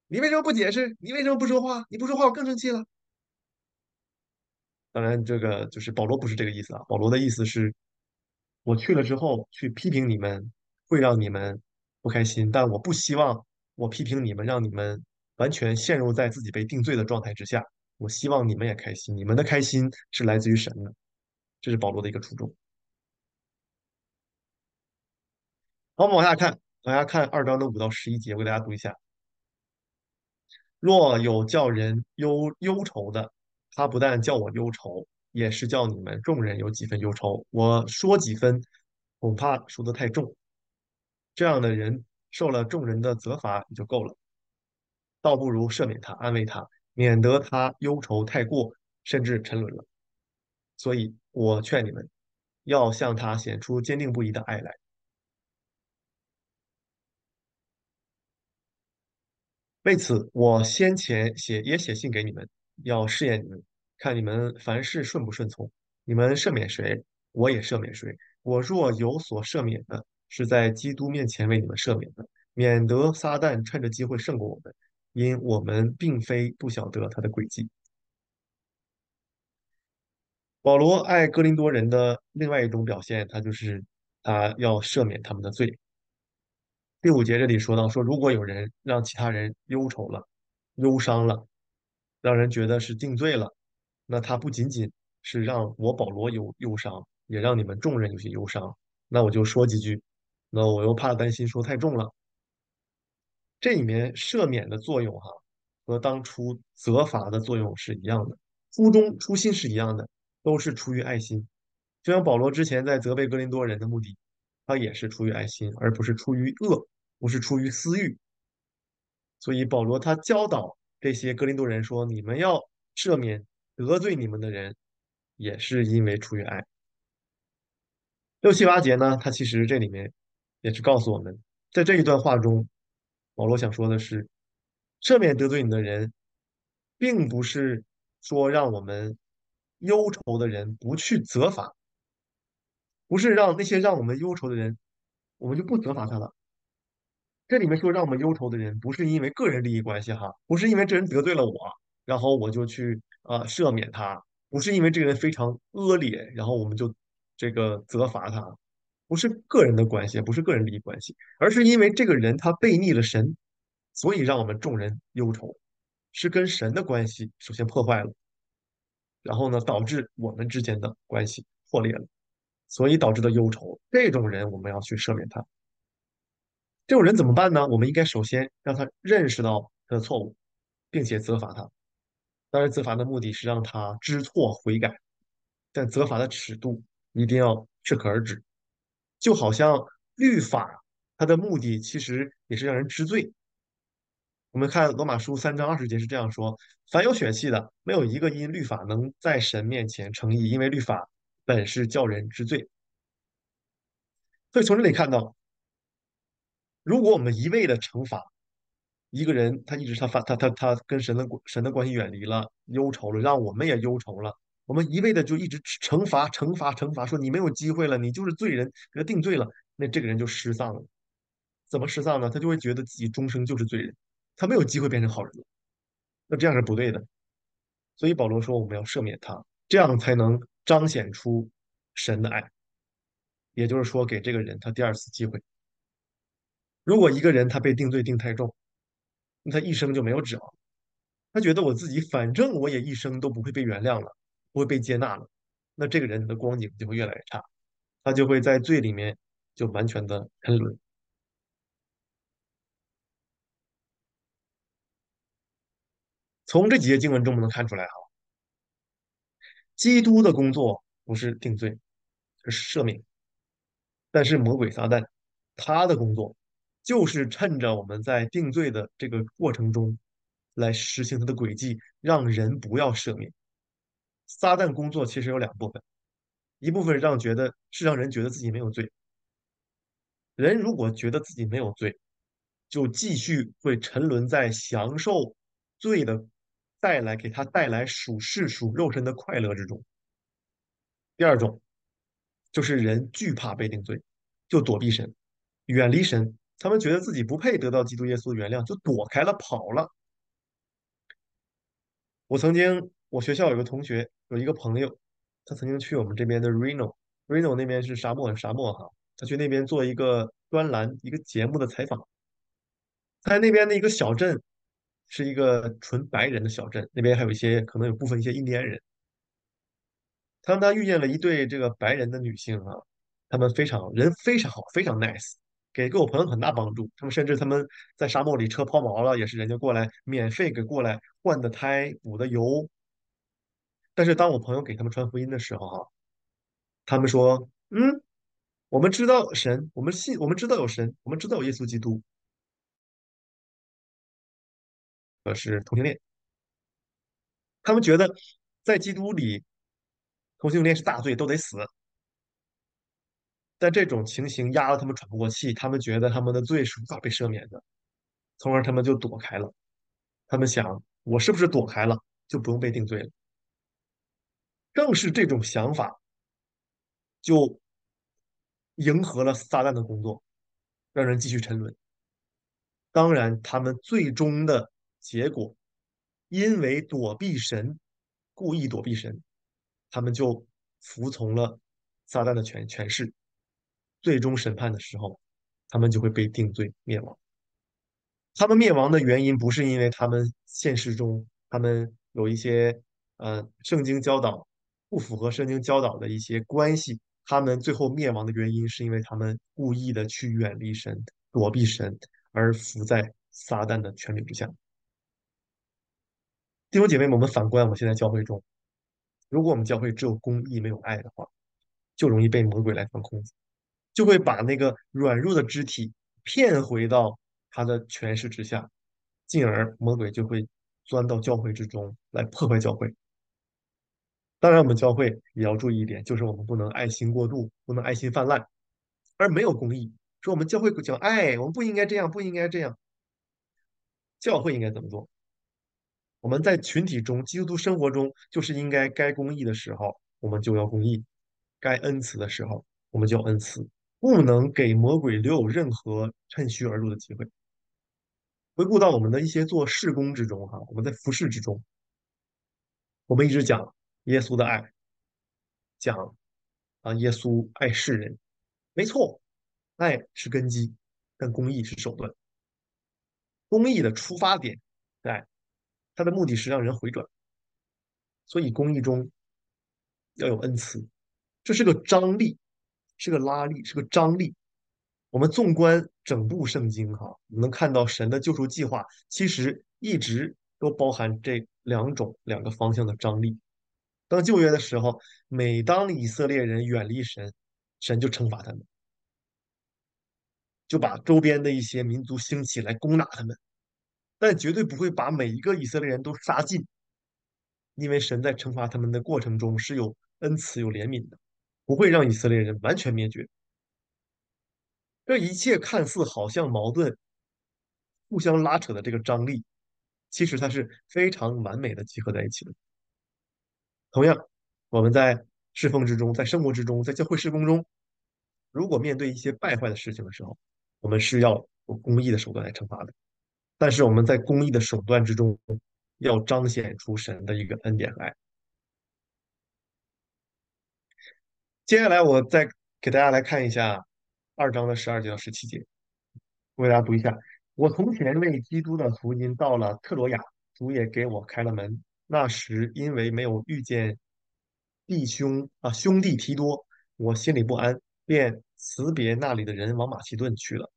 你为什么不解释？你为什么不说话？你不说话，我更生气了。当然，这个就是保罗不是这个意思啊。保罗的意思是，我去了之后去批评你们，会让你们不开心，但我不希望我批评你们，让你们完全陷入在自己被定罪的状态之下。我希望你们也开心，你们的开心是来自于神的，这是保罗的一个初衷。好，我们往下看，往下看2章的5到11节，我给大家读一下。若有叫人忧愁的，他不但叫我忧愁，也是叫你们众人有几分忧愁。我说几分，恐怕说得太重。这样的人受了众人的责罚也就够了，倒不如赦免他，安慰他，免得他忧愁太过，甚至沉沦了。所以我劝你们，要向他显出坚定不移的爱来。为此，我先前写信给你们，要试验你们，看你们凡事顺不顺从。你们赦免谁，我也赦免谁。我若有所赦免的，是在基督面前为你们赦免的，免得撒旦趁着机会胜过我们，因我们并非不晓得他的诡计。保罗爱哥林多人的另外一种表现，他就是他要赦免他们的罪。第5节这里说到说，如果有人让其他人忧愁了、忧伤了，让人觉得是定罪了，那他不仅仅是让我保罗有忧伤，也让你们众人有些忧伤。那我就说几句，那我又怕担心说太重了。这里面赦免的作用哈，和当初责罚的作用是一样的，初心是一样的，都是出于爱心。就像保罗之前在责备哥林多人的目的，他也是出于爱心，而不是出于恶，不是出于私欲。所以保罗他教导这些哥林多人说：你们要赦免得罪你们的人，也是因为出于爱。6、7、8节呢，他其实这里面也是告诉我们，在这一段话中，保罗想说的是，赦免得罪你的人，并不是说让我们忧愁的人不去责罚，不是让那些让我们忧愁的人，我们就不责罚他了。这里面说让我们忧愁的人，不是因为个人利益关系哈，不是因为这人得罪了我，然后我就去赦免他，不是因为这个人非常恶劣，然后我们就这个责罚他，不是个人的关系，不是个人利益关系，而是因为这个人他背逆了神，所以让我们众人忧愁，是跟神的关系首先破坏了，然后呢导致我们之间的关系破裂了，所以导致的忧愁，这种人我们要去赦免他。这种人怎么办呢？我们应该首先让他认识到他的错误，并且责罚他。当然，责罚的目的是让他知错悔改，但责罚的尺度一定要适可而止。就好像律法，它的目的其实也是让人知罪。我们看罗马书3章20节是这样说：凡有血气的，没有一个因律法能在神面前称义，因为律法本是叫人知罪。所以从这里看到，如果我们一味的惩罚，一个人他一直他跟神的关系远离了，忧愁了，让我们也忧愁了。我们一味的就一直惩罚，说你没有机会了，你就是罪人，给他定罪了，那这个人就失丧了。怎么失丧呢？他就会觉得自己终生就是罪人，他没有机会变成好人了。那这样是不对的。所以保罗说我们要赦免他，这样才能彰显出神的爱，也就是说给这个人他第二次机会。如果一个人他被定罪定太重，那他一生就没有指望。他觉得我自己反正我也一生都不会被原谅了，不会被接纳了，那这个人的光景就会越来越差，他就会在罪里面就完全的沉沦。从这几节经文中，我们能看出来哈，基督的工作不是定罪，是赦免，但是魔鬼撒旦他的工作就是趁着我们在定罪的这个过程中来实行他的诡计，让人不要赦免。撒旦工作其实有2部分，一部分让人觉得自己没有罪，人如果觉得自己没有罪，就继续会沉沦在享受罪的给他带来属世属肉身的快乐之中。第二种就是人惧怕被定罪，就躲避神，远离神。他们觉得自己不配得到基督耶稣的原谅，就躲开了，跑了。 我学校有个同学，有一个朋友，他曾经去我们这边的 Reno 那边是沙漠哈，他去那边做一个专栏，一个节目的采访。他在那边的一个小镇，是一个纯白人的小镇，那边还有一些可能有部分一些印第安人。他遇见了一对这个白人的女性啊，他们人非常好，非常 nice，给我朋友很大帮助。他们甚至在沙漠里车抛锚了，也是人家过来免费给过来换的胎、补的油。但是当我朋友给他们传福音的时候哈，他们说，我们知道神，我们知道有神，我们知道有耶稣基督，是同性恋。他们觉得在基督里同性恋是大罪，都得死。但这种情形压得他们喘不过气，他们觉得他们的罪是无法被赦免的，从而他们就躲开了。他们想，我是不是躲开了，就不用被定罪了？正是这种想法，就迎合了撒旦的工作，让人继续沉沦。当然，他们最终的结果，因为躲避神，故意躲避神，他们就服从了撒旦的权势。最终审判的时候，他们就会被定罪灭亡。他们灭亡的原因不是因为他们现实中他们有一些圣经教导不符合圣经教导的一些关系，他们最后灭亡的原因是因为他们故意的去远离神、躲避神，而伏在撒旦的权柄之下。弟兄姐妹们，我们反观我们现在教会中，如果我们教会只有公义没有爱的话，就容易被魔鬼来放空，就会把那个软弱的肢体骗回到他的权势之下，进而魔鬼就会钻到教会之中来破坏教会。当然，我们教会也要注意一点，就是我们不能爱心过度，不能爱心泛滥，而没有公义。说我们教会讲爱，我们不应该这样，不应该这样。教会应该怎么做？我们在群体中、基督徒生活中，就是应该公义的时候，我们就要公义；该恩慈的时候，我们就要恩慈，不能给魔鬼留有任何趁虚而入的机会。回顾到我们的一些做事工之中，哈，我们在服事之中，我们一直讲耶稣的爱，讲耶稣爱世人，没错，爱是根基，但公义是手段。公义的出发点，爱，它的目的是让人回转，所以公义中要有恩慈，这是个张力，是个拉力，是个张力。我们纵观整部圣经，哈，我们能看到神的救赎计划其实一直都包含这两个方向的张力。当旧约的时候，每当以色列人远离神，神就惩罚他们，就把周边的一些民族兴起来攻打他们，但绝对不会把每一个以色列人都杀尽，因为神在惩罚他们的过程中是有恩慈、有怜悯的，不会让以色列人完全灭绝。这一切看似好像矛盾、互相拉扯的这个张力，其实它是非常完美的集合在一起的。同样，我们在侍奉之中，在生活之中，在教会事工中，如果面对一些败坏的事情的时候，我们是要有公义的手段来惩罚的。但是我们在公义的手段之中，要彰显出神的一个恩典和爱。接下来我再给大家来看一下2章的12节到17节，我给大家读一下。我从前为基督的福音到了特罗亚，主也给我开了门。那时因为没有遇见兄弟提多，我心里不安，便辞别那里的人，往马其顿去了。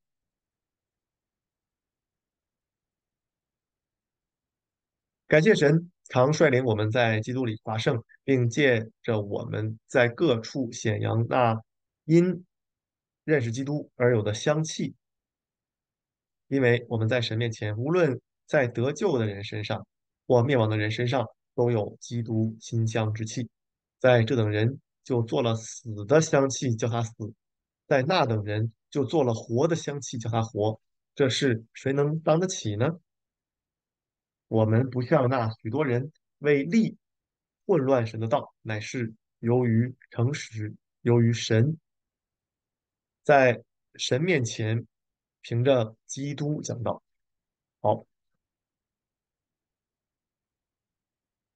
感谢神常率领我们在基督里夸胜，并借着我们在各处显扬那因认识基督而有的香气，因为我们在神面前，无论在得救的人身上或灭亡的人身上，都有基督馨香之气。在这等人就做了死的香气，叫他死；在那等人就做了活的香气，叫他活。这事谁能当得起呢？我们不像那许多人为利混乱神的道，乃是由于诚实，由于神在神面前凭着基督讲道。好，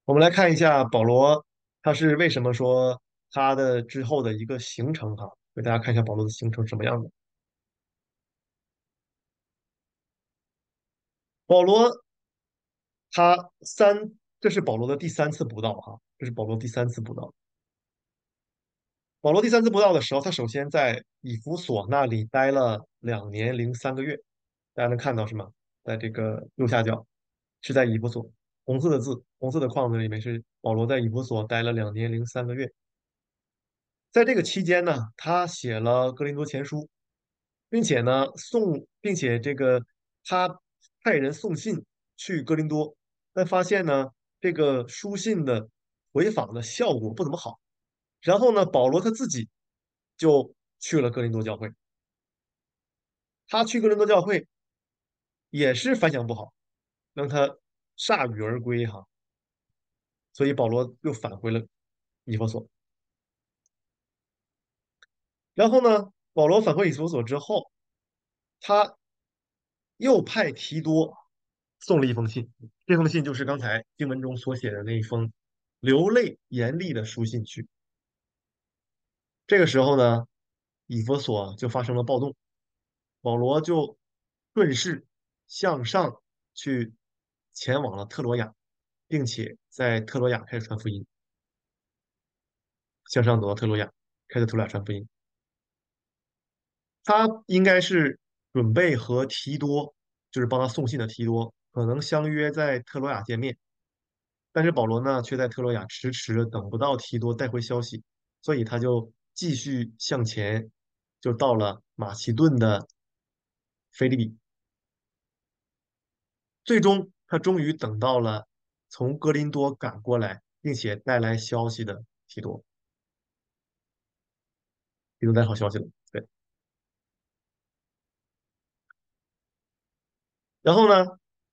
我们来看一下保罗他是为什么说他的之后的一个行程哈，给大家看一下保罗的行程是什么样的。保罗他这是保罗的第三次布道哈，这是保罗第三次布道。保罗第三次布道的时候，他首先在以弗所那里待了2年03个月，大家能看到是吗？在这个右下角是在以弗所，红色的字，红色的框子里面是保罗在以弗所待了2年03个月。在这个期间呢，他写了《哥林多前书》，并且这个他派人送信去哥林多，但发现呢，这个书信的回访的效果不怎么好。然后呢，保罗他自己就去了哥林多教会，他去哥林多教会也是反响不好，让他铩羽而归哈。所以保罗又返回了以弗所。然后呢，保罗返回以弗所之后，他又派提多送了一封信，这封信就是刚才经文中所写的那一封流泪严厉的书信去。这个时候呢，以弗所就发生了暴动，保罗就顺势向上去前往了特罗亚，并且在特罗亚开始传福音，向上走到特罗亚，开始特罗亚传福音。他应该是准备和提多，就是帮他送信的提多，可能相约在特罗亚见面。但是保罗呢，却在特罗亚迟迟的等不到提多带回消息，所以他就继续向前，就到了马其顿的腓立比。最终，他终于等到了从哥林多赶过来，并且带来消息的提多。提多带好消息了，对。然后呢，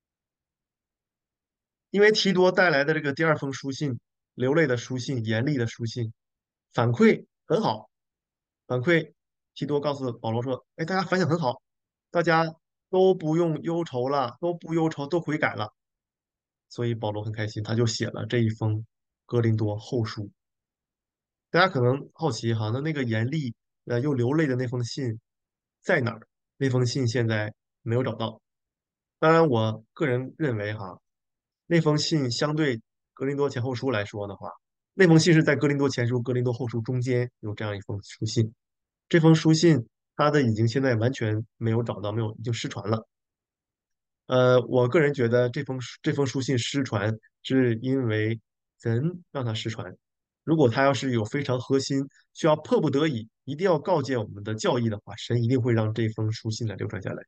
因为提多带来的这个第二封书信，流泪的书信、严厉的书信，反馈很好。反馈提多告诉保罗说：“哎，大家反响很好，大家都不用忧愁了，都不忧愁，都悔改了。”所以保罗很开心，他就写了这一封哥林多后书。大家可能好奇哈，那个严厉又流泪的那封信在哪儿？那封信现在没有找到。当然，我个人认为哈，那封信相对哥林多前后书来说的话，那封信是在哥林多前书、哥林多后书中间有这样一封书信。这封书信它的已经现在完全没有找到，没有已经失传了。我个人觉得这封书信失传是因为神让它失传。如果他要是有非常核心，需要迫不得已一定要告诫我们的教义的话，神一定会让这封书信来流传下来。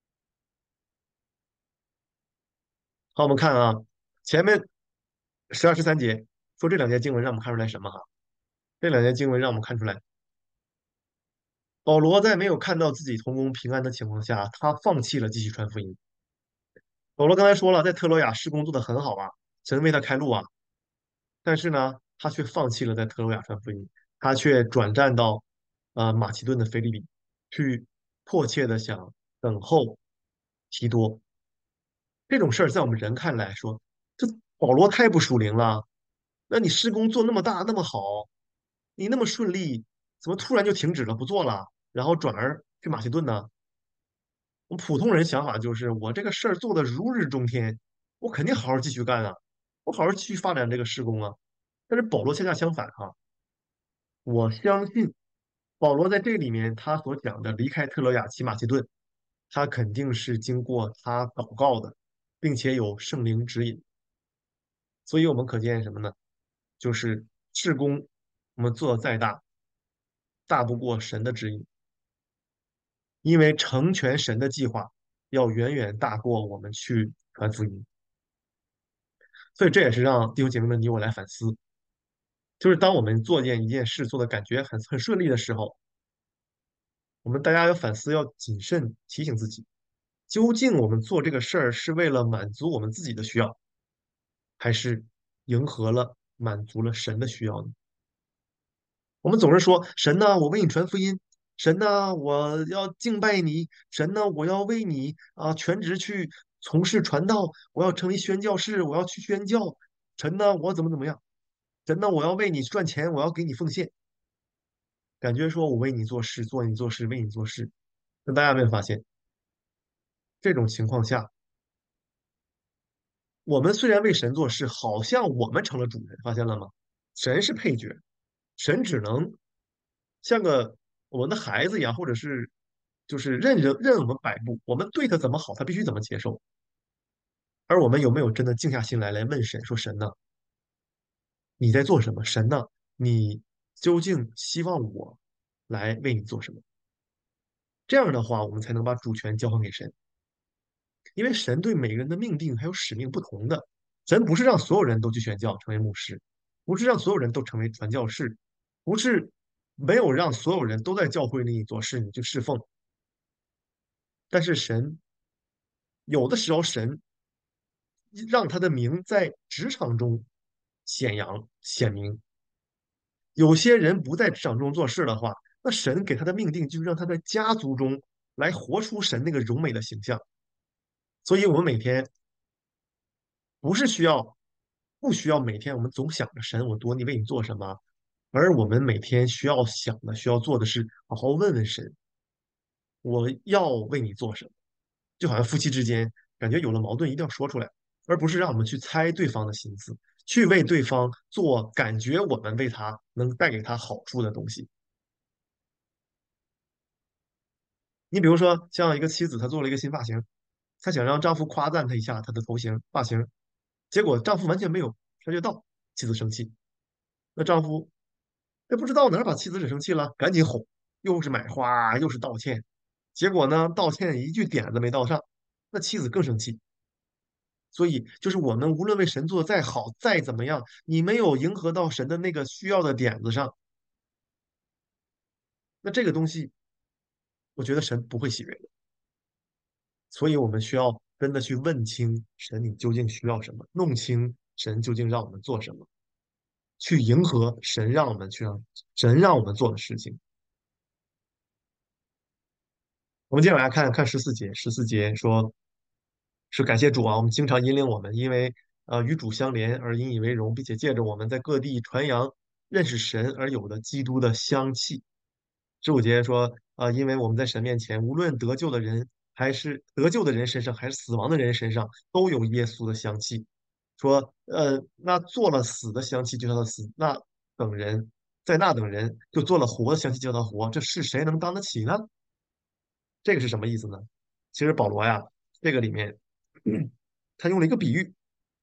好，我们看啊，前面12、13节说这两节经文让我们看出来什么哈？这两节经文让我们看出来，保罗在没有看到自己同工平安的情况下，他放弃了继续传福音。保罗刚才说了，在特罗亚施工做得很好啊，神为他开路啊，但是呢，他却放弃了在特罗亚传福音，他却转战到马其顿的腓立比，去迫切的想等候提多。这种事儿在我们人看来说，这保罗太不属灵了。那你施工做那么大那么好，你那么顺利，怎么突然就停止了不做了，然后转而去马其顿呢？我们普通人想法就是，我这个事儿做的如日中天，我肯定好好继续干啊，我好好继续发展这个施工啊。但是保罗恰恰相反哈，我相信保罗在这里面他所讲的离开特罗亚骑马其顿，他肯定是经过他祷告的，并且有圣灵指引。所以我们可见什么呢？就是事工我们做的再大，大不过神的指引，因为成全神的计划要远远大过我们去传福音。所以这也是让弟兄姐妹们你我来反思，就是当我们做一件事做的感觉很顺利的时候，我们大家要反思，要谨慎提醒自己，究竟我们做这个事儿是为了满足我们自己的需要，还是迎合了满足了神的需要呢？我们总是说神呢，我为你传福音；神呢，我要敬拜你；神呢，我要为你全职去从事传道；我要成为宣教士，我要去宣教。 神呢，我怎么怎么样，神呢，我要为你赚钱，我要给你奉献，感觉说我为你做事，做你做事，为你做事。那大家有没有发现，这种情况下，我们虽然为神做事，好像我们成了主人，发现了吗？神是配角，神只能像个我们的孩子一样，或者是就是任我们摆布，我们对他怎么好，他必须怎么接受。而我们有没有真的静下心来问神，说神呢，你在做什么？神呢，你究竟希望我来为你做什么？这样的话，我们才能把主权交还给神。因为神对每个人的命定还有使命不同的，神不是让所有人都去宣教成为牧师，不是让所有人都成为传教士，不是没有让所有人都在教会里做事，你去侍奉。但是神有的时候，神让他的名在职场中显扬显明。有些人不在职场中做事的话，那神给他的命定就是让他在家族中来活出神那个荣美的形象。所以，我们每天不是需要，不需要每天我们总想着神，我多你为你做什么，而我们每天需要想的、需要做的是好好问问神，我要为你做什么。就好像夫妻之间感觉有了矛盾，一定要说出来，而不是让我们去猜对方的心思，去为对方做感觉我们为他能带给他好处的东西。你比如说，像一个妻子，她做了一个新发型，她想让丈夫夸赞她一下她的头型、发型，结果丈夫完全没有察觉到，妻子生气。那丈夫也不知道哪儿把妻子惹生气了，赶紧哄，又是买花，又是道歉，结果呢，道歉一句点子没道上，那妻子更生气。所以，就是我们无论为神做的再好，再怎么样，你没有迎合到神的那个需要的点子上，那这个东西，我觉得神不会喜悦的。所以我们需要真的去问清神你究竟需要什么，弄清神究竟让我们做什么，去迎合神让我们做的事情。我们接下来看看14节，14节说是感谢主啊，我们经常引领我们，因为与主相连而引以为荣，并且借着我们在各地传扬认识神而有的基督的香气。15节说因为我们在神面前，无论得救的人还是得救的人身上，还是死亡的人身上，都有耶稣的香气。说那做了死的香气就叫他死，那等人就做了活的香气就叫他活，这是谁能当得起呢？这个是什么意思呢？其实保罗呀，这个里面他用了一个比喻，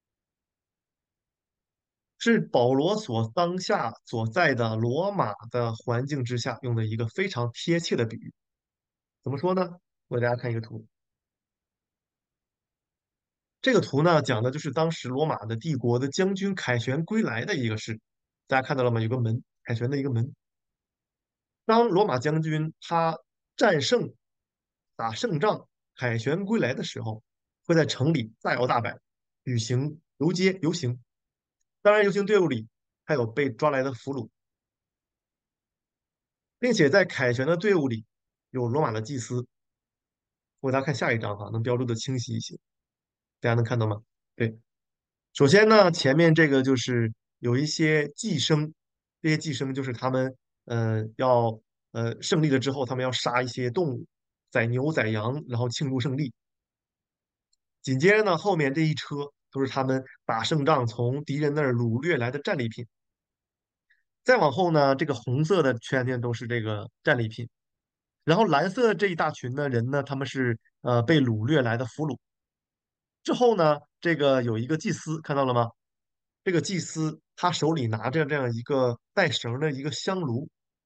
是保罗所当下所在的罗马的环境之下用的一个非常贴切的比喻。怎么说呢？我给大家看一个图，这个图呢讲的就是当时罗马的帝国的将军凯旋归来的一个事。大家看到了吗？有个门，凯旋的一个门。当罗马将军他战胜、打胜仗、凯旋归来的时候，会在城里大摇大摆举行游行。当然，游行队伍里还有被抓来的俘虏，并且在凯旋的队伍里有罗马的祭司。我给大家看下一张哈，能标注的清晰一些，大家能看到吗？对，首先呢，前面这个就是有一些祭牲，这些祭牲就是他们要胜利了之后，他们要杀一些动物，宰牛宰羊，然后庆祝胜利。紧接着呢，后面这一车都是他们打胜仗从敌人那儿掳掠来的战利品。再往后呢，这个红色的圈圈都是这个战利品，然后蓝色这一大群的人呢，他们是被掳掠来的俘虏。之后呢，这个有一个祭司，看到了吗？这个祭司他手里拿着这样一个带绳儿的一个香炉，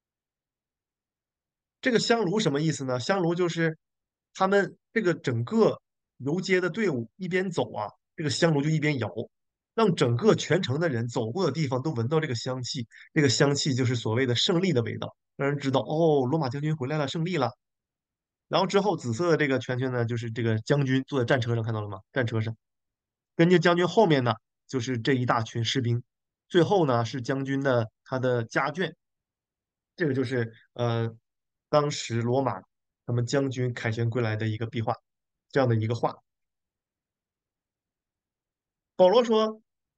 这个香炉什么意思呢？香炉就是他们这个整个游街的队伍一边走啊，这个香炉就一边摇，让整个全城的人走过的地方都闻到这个香气。这个香气就是所谓的胜利的味道，让人知道哦，罗马将军回来了，胜利了。然后之后紫色的这个圈圈呢，就是这个将军坐在战车上，看到了吗？战车上，跟着将军后面呢，就是这一大群士兵，最后呢是将军的他的家眷，这个就是当时罗马他们将军凯旋归来的一个壁画，这样的一个画。保罗说，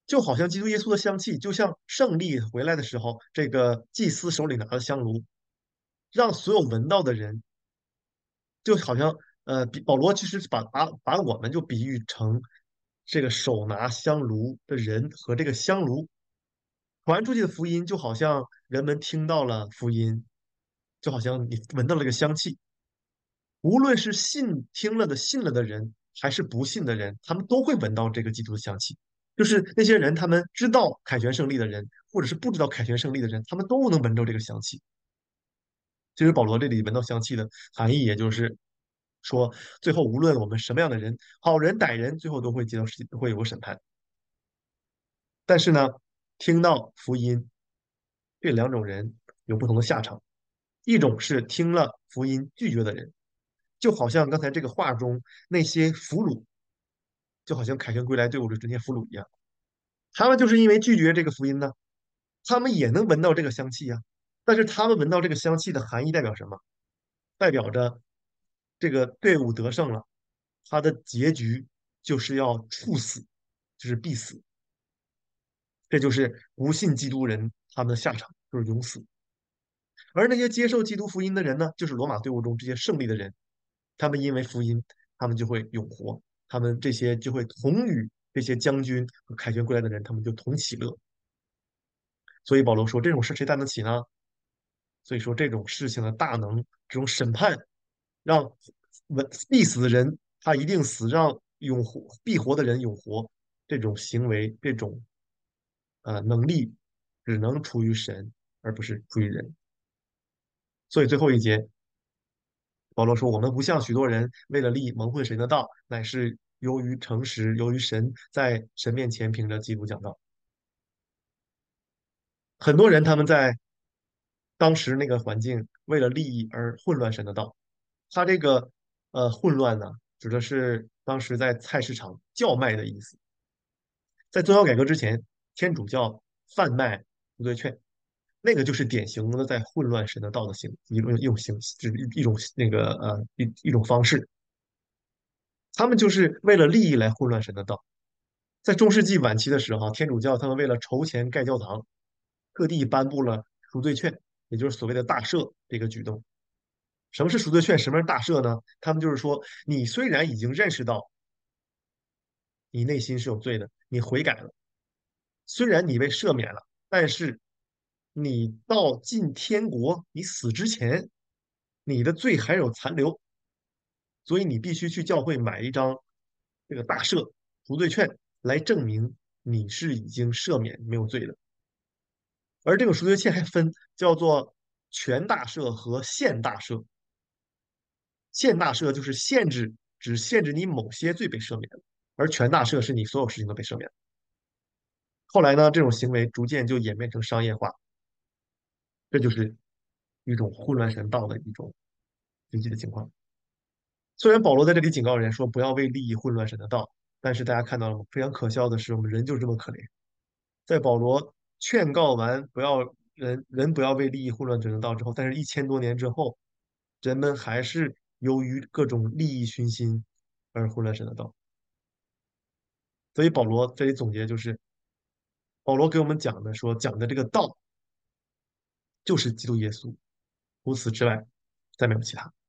就好像基督耶稣的香气，就像胜利回来的时候，这个祭司手里拿的香炉，让所有闻到的人，就好像保罗其实把我们就比喻成这个手拿香炉的人和这个香炉传出去的福音，就好像人们听到了福音，就好像你闻到了这个香气。无论是信了的人，还是不信的人，他们都会闻到这个基督的香气。就是那些人，他们知道凯旋胜利的人，或者是不知道凯旋胜利的人，他们都能闻到这个香气。其实保罗这里闻到香气的含义，也就是说，最后无论我们什么样的人，好人歹人，最后都会接到都会有个审判。但是呢，听到福音，这两种人有不同的下场。一种是听了福音拒绝的人，就好像刚才这个画中那些俘虏，就好像凯旋归来队伍的这些俘虏一样，他们就是因为拒绝这个福音呢，他们也能闻到这个香气呀。但是他们闻到这个香气的含义代表什么？代表着这个队伍得胜了，他的结局就是要处死，就是必死。这就是不信基督人他们的下场，就是永死。而那些接受基督福音的人呢，就是罗马队伍中这些胜利的人，他们因为福音，他们就会永活，他们这些就会同与这些将军和凯旋归来的人，他们就同喜乐。所以保罗说，这种事谁担得起呢？所以说这种事情的大能，这种审判，让必死的人他一定死，让必活的人永活，这种行为，这种能力，只能出于神，而不是出于人。所以最后一节，保罗说：“我们不像许多人为了利益蒙混神的道，乃是由于诚实，由于神在神面前凭着基督讲道。很多人他们在当时那个环境，为了利益而混乱神的道。他这个混乱呢，指的是当时在菜市场叫卖的意思。在宗教改革之前，天主教贩卖赎罪券，那个就是典型的在混乱神的道的一种形，就是一种那个一种方式。他们就是为了利益来混乱神的道。在中世纪晚期的时候，天主教他们为了筹钱盖教堂，特地颁布了赎罪券，也就是所谓的大赦这个举动。什么是赎罪券？什么是大赦呢？他们就是说，你虽然已经认识到你内心是有罪的，你悔改了，虽然你被赦免了，但是你到进天国，你死之前，你的罪还有残留，所以你必须去教会买一张这个大赦赎罪券来证明你是已经赦免没有罪的。而这个赎罪券还分叫做全大赦和限大赦。限大赦就是只限制你某些罪被赦免了，而全大赦是你所有事情都被赦免了。后来呢，这种行为逐渐就演变成商业化，这就是一种混乱神道的一种经济的情况。虽然保罗在这里警告人说不要为利益混乱神的道，但是大家看到了吗？非常可笑的是，我们人就是这么可怜。在保罗劝告完人不要为利益混乱神的道之后，但是1000多年之后，人们还是由于各种利益熏心而混乱神的道。所以保罗这里总结就是，保罗给我们讲的说讲的这个道就是基督耶稣，除此之外再没有其他。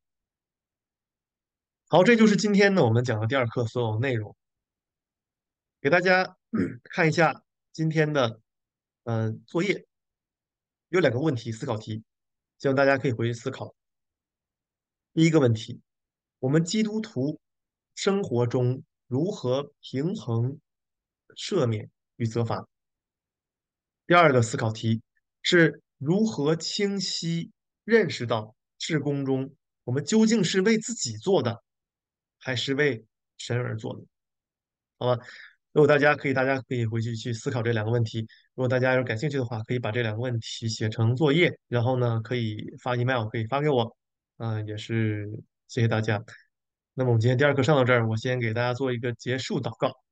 好，这就是今天呢我们讲的第二课所有内容。给大家看一下今天的作业，有两个问题思考题，希望大家可以回去思考。第一个问题，我们基督徒生活中如何平衡赦免与责罚？第二个思考题是如何清晰认识到事工中我们究竟是为自己做的，还是为神而做的？好吧，如果大家可以回去思考这两个问题。如果大家有感兴趣的话，可以把这两个问题写成作业，然后呢，可以发 email，可以发给我。也是谢谢大家。那么我们今天第二课上到这儿，我先给大家做一个结束祷告。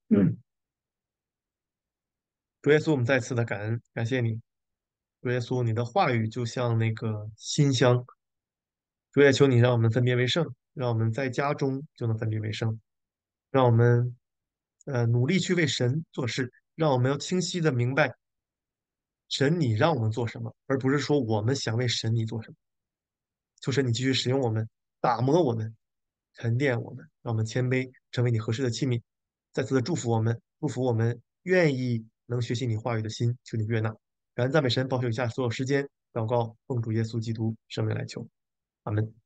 主耶稣，我们再次的感恩，感谢你。主耶稣，你的话语就像那个馨香。主也求你让我们分别为圣，让我们在家中就能分别为圣，让我们努力去为神做事， 让我们要清晰的明白神你让我们做什么，而不是说我们想为神你做什么。求神你继续使用我们，打磨我们，沉淀我们，让我们谦卑，成为你合适的器皿。再次的祝福我们，祝福我们愿意能学习你话语的心，求你悦纳。感恩赞美神，保守以下所有时间祷告，奉主耶稣基督圣名来求，阿门。